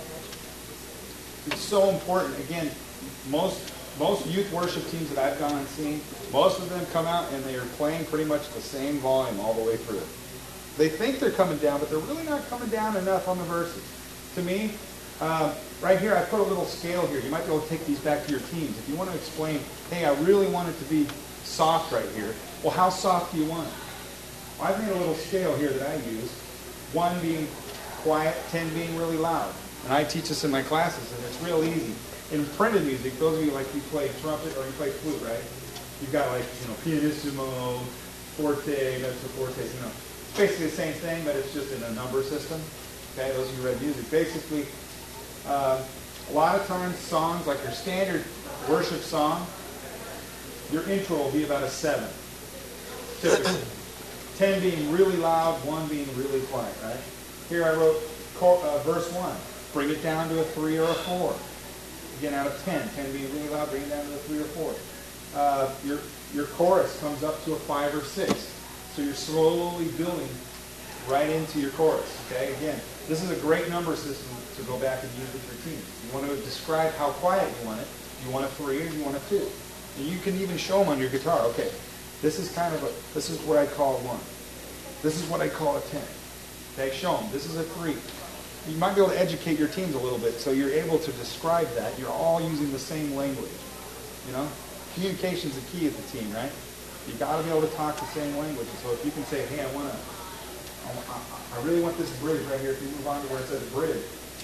It's so important. Again, most most youth worship teams that I've gone and seen, most of them come out and they are playing pretty much the same volume all the way through. They think they're coming down, but they're really not coming down enough on the verses. To me, uh, right here, I put a little scale here. You might be able to take these back to your teams. If you want to explain, hey, I really want it to be soft right here. Well, how soft do you want it? Well, I've made a little scale here that I use. One being quiet, ten being really loud. And I teach this in my classes, and it's real easy. In printed music, those of you like you play trumpet or you play flute, right? You've got like, you know, pianissimo, forte, mezzo forte, you know. It's basically the same thing, but it's just in a number system. Okay, those of you who read music. Basically, uh, a lot of times songs, like your standard worship song, your intro will be about a seven, typically. Ten being really loud, one being really quiet, right? Here I wrote uh, verse one. Bring it down to a three or a four. Again, out of ten. ten being really loud, bring it down to a three or four. Uh, your, your chorus comes up to a five or six. So you're slowly building right into your chorus. Okay, again, this is a great number system to go back and use with your team. You want to describe how quiet you want it. You want a three or you want a two. And you can even show them on your guitar. Okay, this is kind of a, this is what I call a one. This is what I call a ten. Okay, show them. This is a three. You might be able to educate your teams a little bit so you're able to describe that. You're all using the same language. You know? Communication's the key of the team, right? You've got to be able to talk the same language. So if you can say, hey, I want to, I, I really want this bridge right here. If you move on to where it says bridge,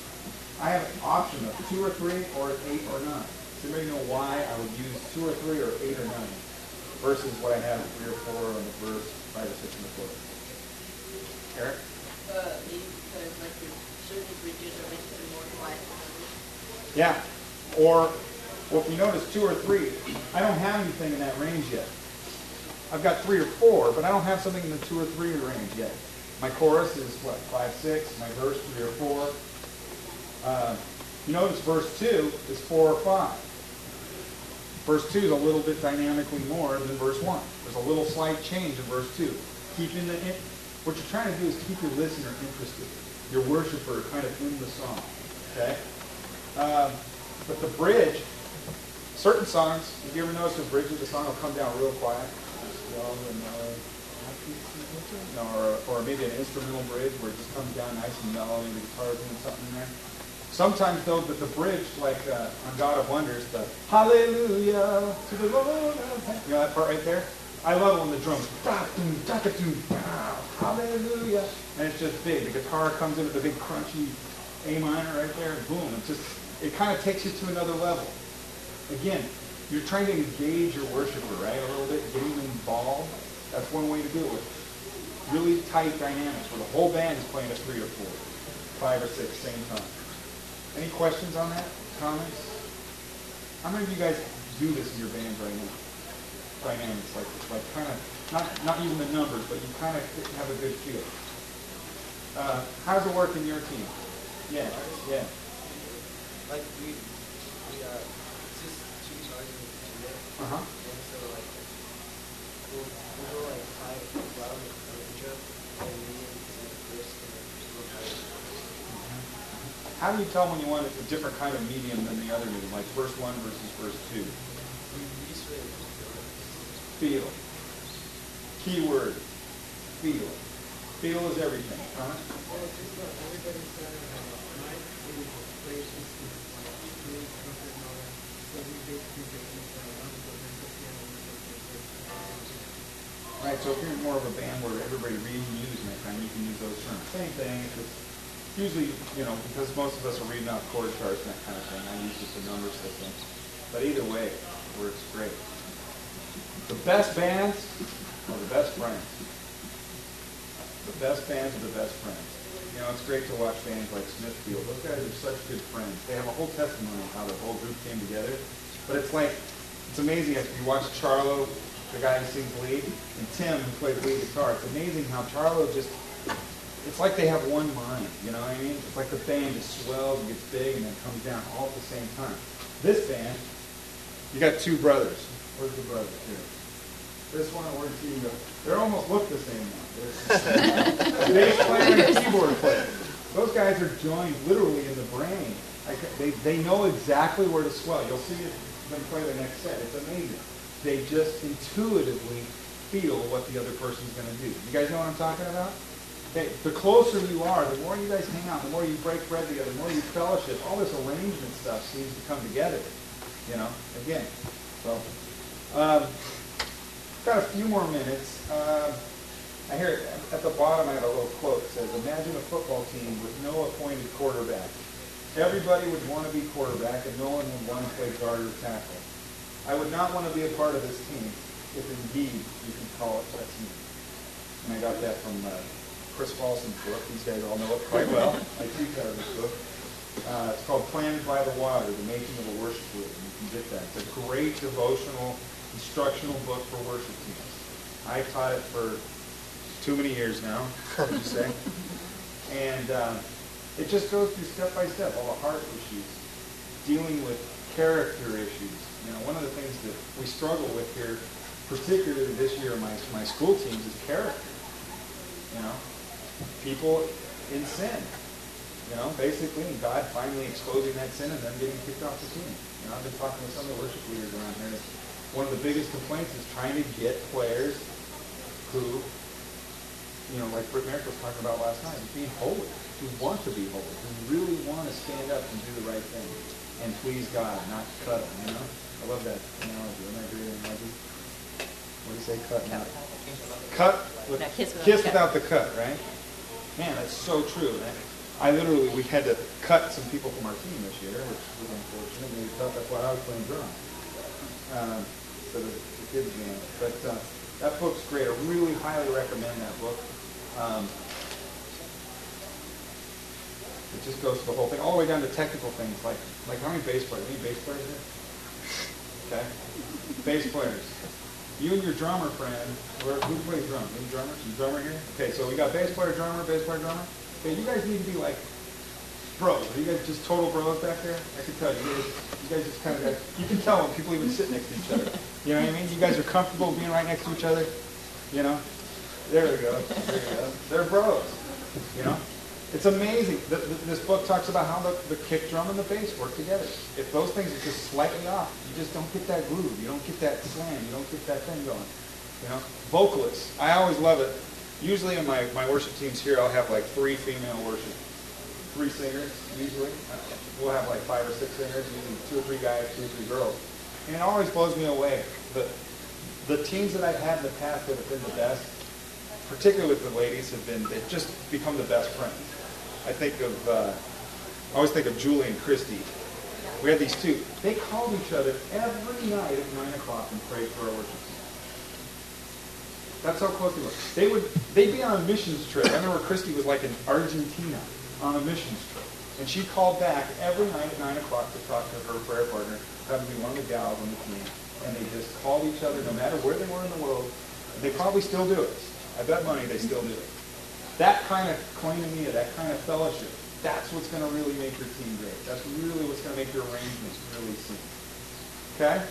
I have an option of two or three or eight or nine. Does anybody know why I would use two or three or eight or nine versus what I have three or four on the verse, five or six in the chorus? Eric? Uh, maybe because like your certain bridges are meant to be more quiet. Yeah. Or, well, if you notice two or three, I don't have anything in that range yet. I've got three or four, but I don't have something in the two or three range yet. My chorus is what, five, six. My verse, three or four. Uh, you notice verse two is four or five. Verse two is a little bit dynamically more than verse one. There's a little slight change in verse two. Keeping the in, what you're trying to do is keep your listener interested, your worshiper kind of in the song. Okay? Um, but the bridge, certain songs, if you ever notice the bridge of the song will come down real quiet. No, or, or maybe an instrumental bridge where it just comes down nice and mellow and the guitar doing something in there. Sometimes though, but the bridge, like uh, on God of Wonders, the Hallelujah to the Lord of Heaven. You know that part right there? I love it when the drums, Hallelujah, and it's just big. The guitar comes in with the big crunchy A minor right there, and boom, it just, it kind of takes you to another level. Again, you're trying to engage your worshiper, right, a little bit, getting them involved. That's one way to do it. Really tight dynamics where the whole band is playing a three or four, five or six, same time. Any questions on that? Comments? How many of you guys do this in your bands right now? Dynamics, like, like kind of, not not even the numbers, but you kind of have a good feel. Uh, how does it work in your team? Yeah, yeah. Like we, we uh, it's just two guitars and a lick. Uh-huh. And so like, we'll, we'll go like high, loud on the intro, and medium to the first, and then just a little higher. How do you tell when you want a different kind of medium than the other medium, like verse one versus verse two? We, we just really Feel. Key word. Feel. Feel is everything. Huh? Well, it's just that everybody's got a nice little place to see, like, really comfort and all that. So we basically get this around the mental piano and the Right, so if you're more of a band where everybody reads music, then you can use those terms. Same thing. It's just usually, you know, because most of us are reading out chord charts and that kind of thing, I use just a number system. But either way, it works great. The best bands are the best friends. The best bands are the best friends. You know, it's great to watch bands like Smithfield. Those guys are such good friends. They have a whole testimony of how the whole group came together. But it's like, it's amazing if you watch Charlo, the guy who sings lead, and Tim, who plays lead guitar. It's amazing how Charlo just, it's like they have one mind, you know what I mean? It's like the band just swells and gets big and then comes down all at the same time. This band, you got two brothers. Where's the brothers here? This one, where's he go? They almost look the same now. Bass player and keyboard player. Those guys are joined literally in the brain. I, they, they know exactly where to swell. You'll see it when they play the next set. It's amazing. They just intuitively feel what the other person's going to do. You guys know what I'm talking about? They, the closer you are, the more you guys hang out, the more you break bread together, the more you fellowship. All this arrangement stuff seems to come together. You know, again. So, um, got a few more minutes. Uh, I hear at the bottom I have a little quote. It says, imagine a football team with no appointed quarterback. Everybody would want to be quarterback and no one would want to play guard or tackle. I would not want to be a part of this team if indeed you can call it a team. And I got that from uh, Chris Paulson's book. These guys all know it quite well. I teach out of this book. Uh, it's called Planted by the Water, The Making of a Worship Group. And you can get that. It's a great devotional instructional book for worship teams. I've taught it for too many years now, would you say? And uh, it just goes through step by step all the heart issues, dealing with character issues. You know, one of the things that we struggle with here, particularly this year in my, my school teams, is character. You know, people in sin. You know, basically, and God finally exposing that sin and then getting kicked off the team. You know, I've been talking with some of the worship leaders around here. One of the biggest complaints is trying to get players who, you know, like Britt Merrick was talking about last night, being holy, who want to be holy, who really want to stand up and do the right thing and please God, not cut them, you know? I love that analogy. Isn't that a great analogy? What do you say, cut? Not cut with, No, kiss without kiss the cut. without the cut, right? Man, that's so true. Man. I literally, we had to cut some people from our team this year, which was unfortunate. Maybe tough. That's why I was playing drums. Um, so the, the kids game. But uh, that book's great. I really highly recommend that book. Um, it just goes through the whole thing, all the way down to technical things, like like how many bass players? Any bass players here? Okay. Bass players. You and your drummer friend, where, who plays drums? Any drummers? Some drummer here? Okay, so we got bass player, drummer, bass player, drummer. Okay, you guys need to be like bros. Are you guys just total bros back there? I can tell you. You guys, you guys just kind of got, you can tell when people even sit next to each other. You know what I mean? You guys are comfortable being right next to each other. You know? There we go. There you go. They're bros. You know? It's amazing. The, the, this book talks about how the, the kick drum and the bass work together. If those things are just slightly off, you just don't get that groove. You don't get that slam. You don't get that thing going. You know? Vocalists. I always love it. Usually in my, my worship teams here, I'll have like three female worship. Three singers, usually. Uh, we'll have like five or six singers, usually two or three guys, two or three girls. And it always blows me away. The, the teams that I've had in the past that have been the best, particularly with the ladies, have been, they've just become the best friends. I think of, uh, I always think of Julie and Christy. We had these two. They called each other every night at nine o'clock and prayed for our worship team. That's how close they were. They would, they'd be on a missions trip. I remember Christy was like in Argentina on a missions trip. And she called back every night at nine o'clock to talk to her prayer partner, happened to be one of the gals on the team. And they just called each other no matter where they were in the world. They probably still do it. I bet money they still do it. That kind of koinonia, that kind of fellowship, that's what's going to really make your team great. That's really what's going to make your arrangements really sing. Okay?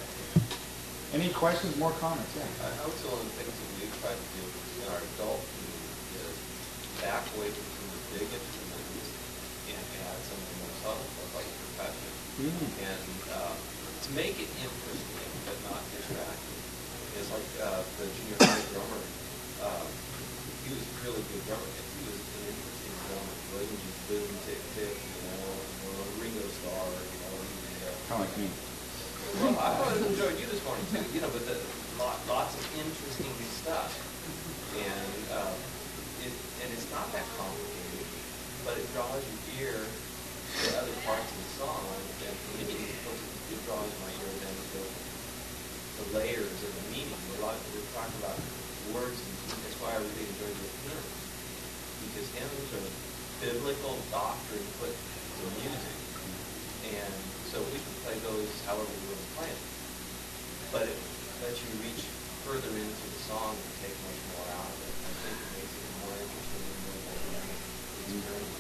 Any questions, more comments? Yeah. I I would say one of the things that we try to do in our adult community is back away from some of the big instruments and add some of the more subtle stuff like percussion. Mm. And uh, to make it interesting but not distracting. It's like uh, the junior high drummer. Uh, he was a really good drummer. He was an interesting drummer. He wasn't just boom, tick, tick, you know, or Ringo Starr, you know. Kind of like me. Well, I always enjoyed you this morning too, you know, but the, lot, lots of interesting stuff. And um, it, and it's not that complicated, but it draws your ear to other parts of the song. And for me, it draws my ear then to the layers of the meaning. A lot of people talk about words, and that's why I really enjoy the hymns, because hymns are biblical doctrine put to music, and so we can play those however we want to play them. But it lets you reach further into the song and take much more out of it. I think it makes it more interesting and more dynamic experience.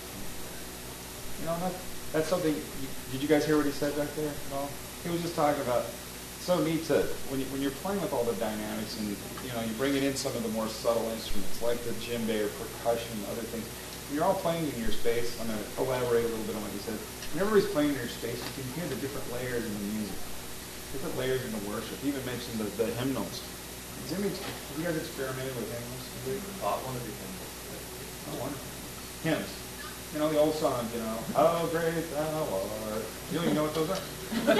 You know, that, that's something, you, did you guys hear what he said back there? No? He was just talking about, it's so neat to, when, you, when you're playing with all the dynamics and, you know, you bring it in some of the more subtle instruments, like the djembe or percussion, other things. When you're all playing in your space, I'm going to elaborate a little bit on what you said. Whenever he's playing in your space, you can hear the different layers in the music, different layers in the worship. He even mentioned the, the hymnals. Has anybody, have you guys experimented with hymnals? Bought one of the hymnals. Oh, wonderful. Hymns. You know, the old songs, you know, how great thou art. You don't even know what those are.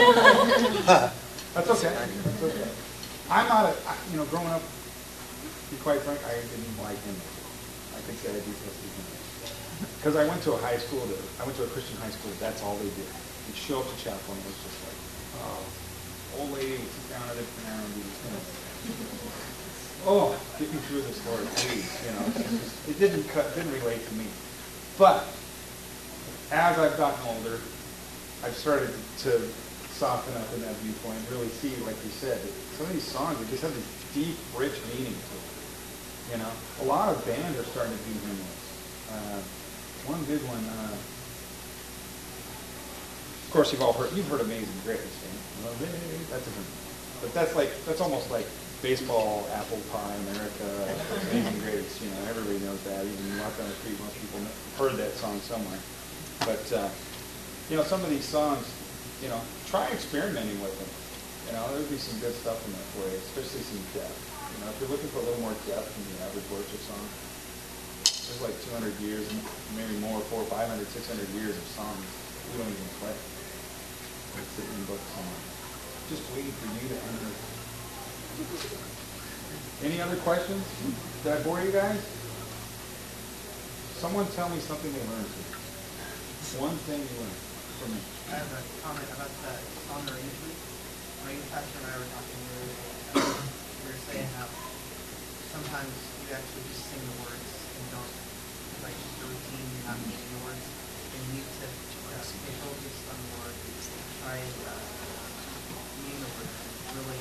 That's okay. That's okay. I'm not a, I, you know, growing up, to be quite frank, I didn't like hymnals. I could say I detested hymnals. Because I went to a high school, that, I went to a Christian high school, that's all they did. You'd show up to chapel and it was just like, oh, old lady would sit down at the piano and do these hymns. Oh, get me through this, Lord, please. You know, it, just, it didn't cut, didn't relate to me. But as I've gotten older, I've started to soften up in that viewpoint, really see, like you said, that some of these songs, they just have this deep, rich meaning to them. You know, a lot of bands are starting to do hymnals. Uh, one big one, uh, of course, you've all heard, you've heard Amazing Grace, right? That's a hymn. But that's like, that's almost like baseball, apple pie, America, Amazing Grace. You know, everybody knows that. Even you walk down the street, most people have heard that song somewhere. But, uh, you know, some of these songs, you know, try experimenting with them. You know, there'll be some good stuff in there for you, especially some depth. You know, if you're looking for a little more depth in the average worship song, there's like two hundred years, maybe more, four, five hundred, six hundred years of songs we don't even play. It's sitting in books somewhere. Just waiting for you to enter. Any other questions? Did I bore you guys? Someone tell me something they learned today. One thing you learned from me. I have a comment about the song arrangement. My youth pastor and I were talking earlier. We were saying how sometimes you actually just sing the words and don't, like just a routine, you're not singing the words. And you need to uh, stay focused on the word, try and uh, mean the word, really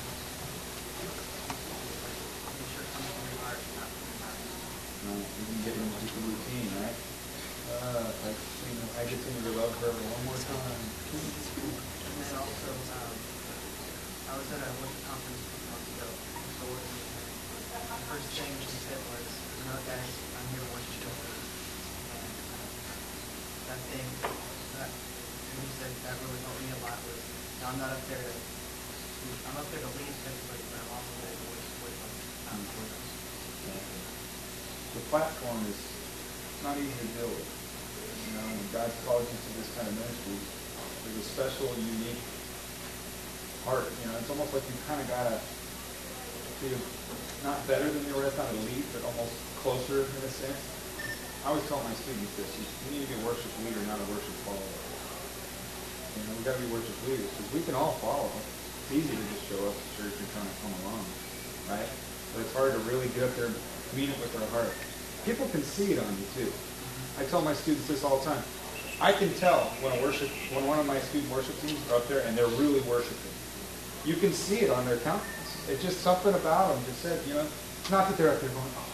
make sure it comes from your heart, not from your mouth. No, you can get into the routine, right? Uh, I, you know, I continue to love forever. One more time. And then also, um, I was at a worship conference a couple months ago. So the first thing she said was, you know, guys, I'm here to worship you. And uh, that thing, that, and he said that really helped me a lot was, you know, I'm not up there to, I'm up there to lead everybody, but I'm also there to worship with them. Um, for them. The platform is not easy to deal with. You know, when God calls you to this kind of ministry, there's a special, unique heart. You know, it's almost like you kind of got to feel not better than the rest, not elite, but almost closer in a sense. I always tell my students this: you, you need to be a worship leader, not a worship follower. You know, we got to be worship leaders because we can all follow. It's easy to just show up to church and kind of come along, right? But it's hard to really get up there and mean it with our heart. People can see it on you too. I tell my students this all the time. I can tell when a worship, when one of my student worship teams are up there and they're really worshiping. You can see it on their countenance. It's just something about them just said, you know, it's not that they're up there going, oh,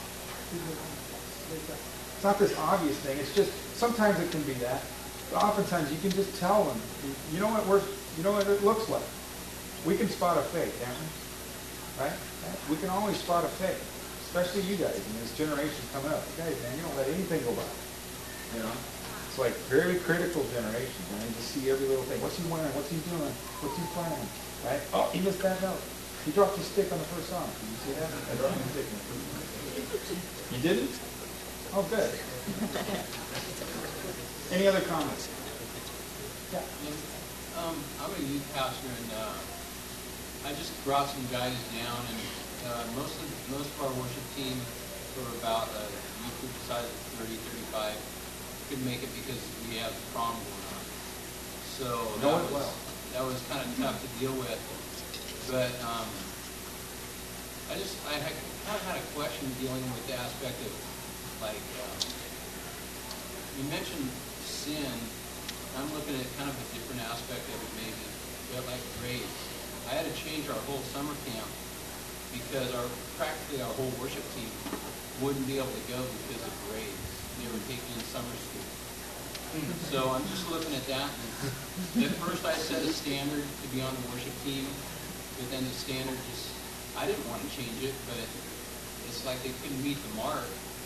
it's not this obvious thing. It's just, sometimes it can be that. But oftentimes you can just tell them, you know what we're, you know what it looks like. We can spot a fake, can't we? Right? We can always spot a fake. Especially you guys in this generation coming up. You guys, man, you don't let anything go by. You know? It's like very critical generation, man. You just see every little thing. What's he wearing? What's he doing? What's he planning? Right? Oh, he missed that note. He dropped his stick on the first song. Did you see that? I dropped his stick. You didn't? Oh, good. Any other comments? Yeah. Um, I'm a youth pastor, and uh, I just brought some guys down, and uh, most of most of our worship team, for about a youth group size of thirty, thirty-five, couldn't make it because we have prom going on. So that was well. that was kind of tough to deal with. But um, I just I had, kind of had a question dealing with the aspect of like um, you mentioned sin. I'm looking at kind of a different aspect of it maybe, but like grades. I had to change our whole summer camp because our practically our whole worship team wouldn't be able to go because of grades. They were taking in summer school. So I'm just looking at that. And at first I set a standard to be on the worship team, but then the standard just, I didn't want to change it, but it, it's like they couldn't meet the mark.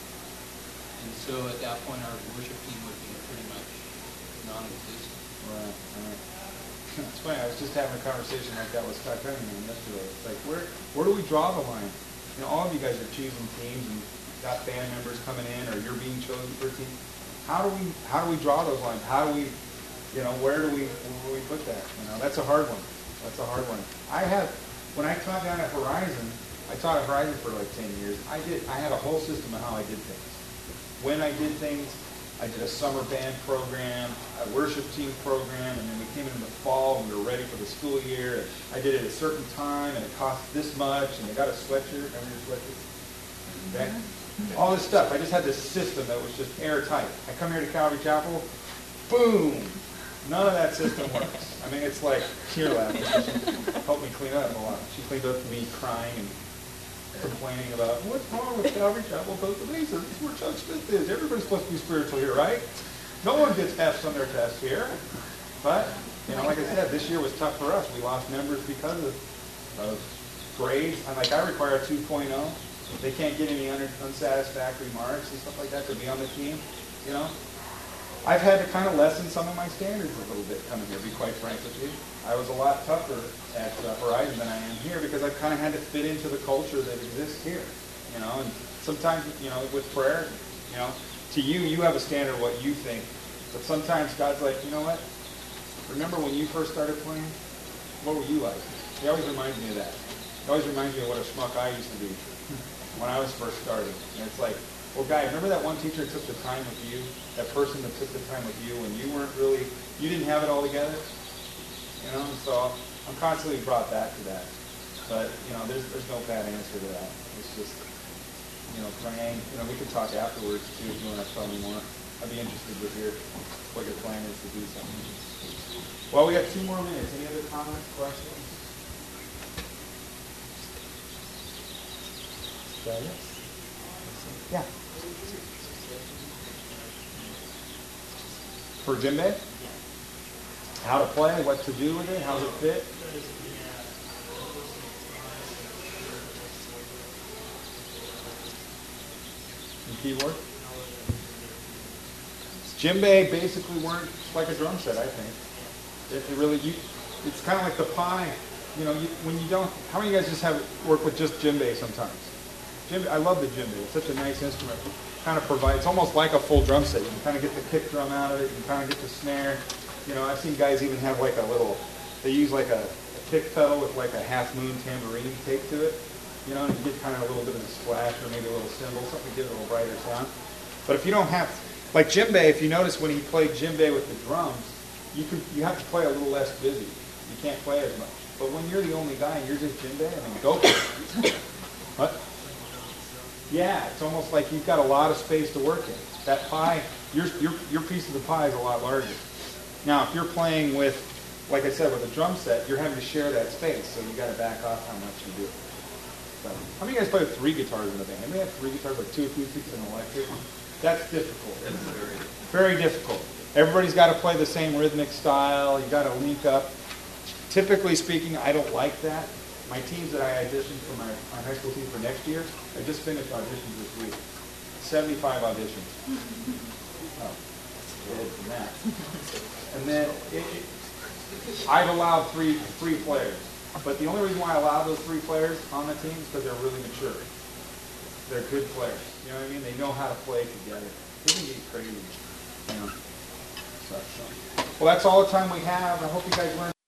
And so at that point our worship team would be pretty much non-existent. Right, right. It's funny, I was just having a conversation like that with Scott Cunningham yesterday. It's like, where where do we draw the line? You know, all of you guys are choosing teams and got band members coming in, or you're being chosen for a team. How do we how do we draw those lines? How do we, you know, where do we where do we put that? You know, that's a hard one. That's a hard one. I have, when I taught down at Horizon, I taught at Horizon for like ten years. I did I had a whole system of how I did things. When I did things, I did a summer band program, a worship team program, and then we came into the fall and we were ready for the school year. And I did it at a certain time, and it cost this much, and I got a sweatshirt. Remember your sweatshirt? Okay? All this stuff. I just had this system that was just airtight. I come here to Calvary Chapel, boom! None of that system works. I mean, it's like tear laughing. Helped me clean up a lot. She cleaned up me crying and complaining about what's wrong with Calvary Chapel. But this is where Chuck Smith is. Everybody's supposed to be spiritual here, right? No one gets F's on their test here. But, you know, like I said, this year was tough for us. We lost members because of, of grades. And like I require a two point oh. They can't get any un- unsatisfactory marks and stuff like that to be on the team. You know, I've had to kind of lessen some of my standards a little bit coming here, to be quite frank with you. I was a lot tougher at uh, Horizon than I am here because I kind of had to fit into the culture that exists here. You know, and sometimes, you know, with prayer, you know, to you, you have a standard of what you think. But sometimes God's like, you know what? Remember when you first started playing? What were you like? He always reminds me of that. He always reminds me of what a schmuck I used to be when I was first starting. And it's like, well, guy, remember that one teacher that took the time with you? That person that took the time with you when you weren't really, you didn't have it all together? You know, so I'm constantly brought back to that. But, you know, there's there's no bad answer to that. It's just, you know, praying. You know, we can talk afterwards, too, if you want to tell me more. I'd be interested to hear what your plan is to do something. Well, we got two more minutes. Any other comments, questions? Is that it? Yeah. For djembe? How to play, what to do with it, how does it fit? And keyboard? Djembe basically works like a drum set, I think. If you really, you, it's kind of like the pie. You know, you, when you don't, how many of you guys just have work with just djembe sometimes? Djembe, I love the djembe. It's such a nice instrument. Kind of provides, it's almost like a full drum set. You can kind of get the kick drum out of it. You can kind of get the snare. You know, I've seen guys even have like a little, they use like a, a kick pedal with like a half moon tambourine taped to it. You know, and you get kind of a little bit of a splash or maybe a little cymbal, something to give it a little brighter sound. But if you don't have, like djembe, if you notice when he played djembe with the drums, you can you have to play a little less busy. You can't play as much. But when you're the only guy and you're just djembe, I mean, go for it. What? Yeah, it's almost like you've got a lot of space to work in. That pie, your, your, your piece of the pie is a lot larger. Now, if you're playing with, like I said, with a drum set, you're having to share that space, so you've got to back off how much you do. So, how many of you guys play with three guitars in the band? Anybody have three guitars, like two acoustics and an electric? That's difficult. It's very, very difficult. Everybody's got to play the same rhythmic style. You've got to link up. Typically speaking, I don't like that. My teams that I auditioned for my, my high school team for next year, I just finished auditions this week. seventy-five auditions. Oh, good for that. And then it, it, I've allowed three three players. But the only reason why I allow those three players on the team is because they're really mature. They're good players. You know what I mean? They know how to play together. They can get crazy. You know? So, well, that's all the time we have. I hope you guys learned.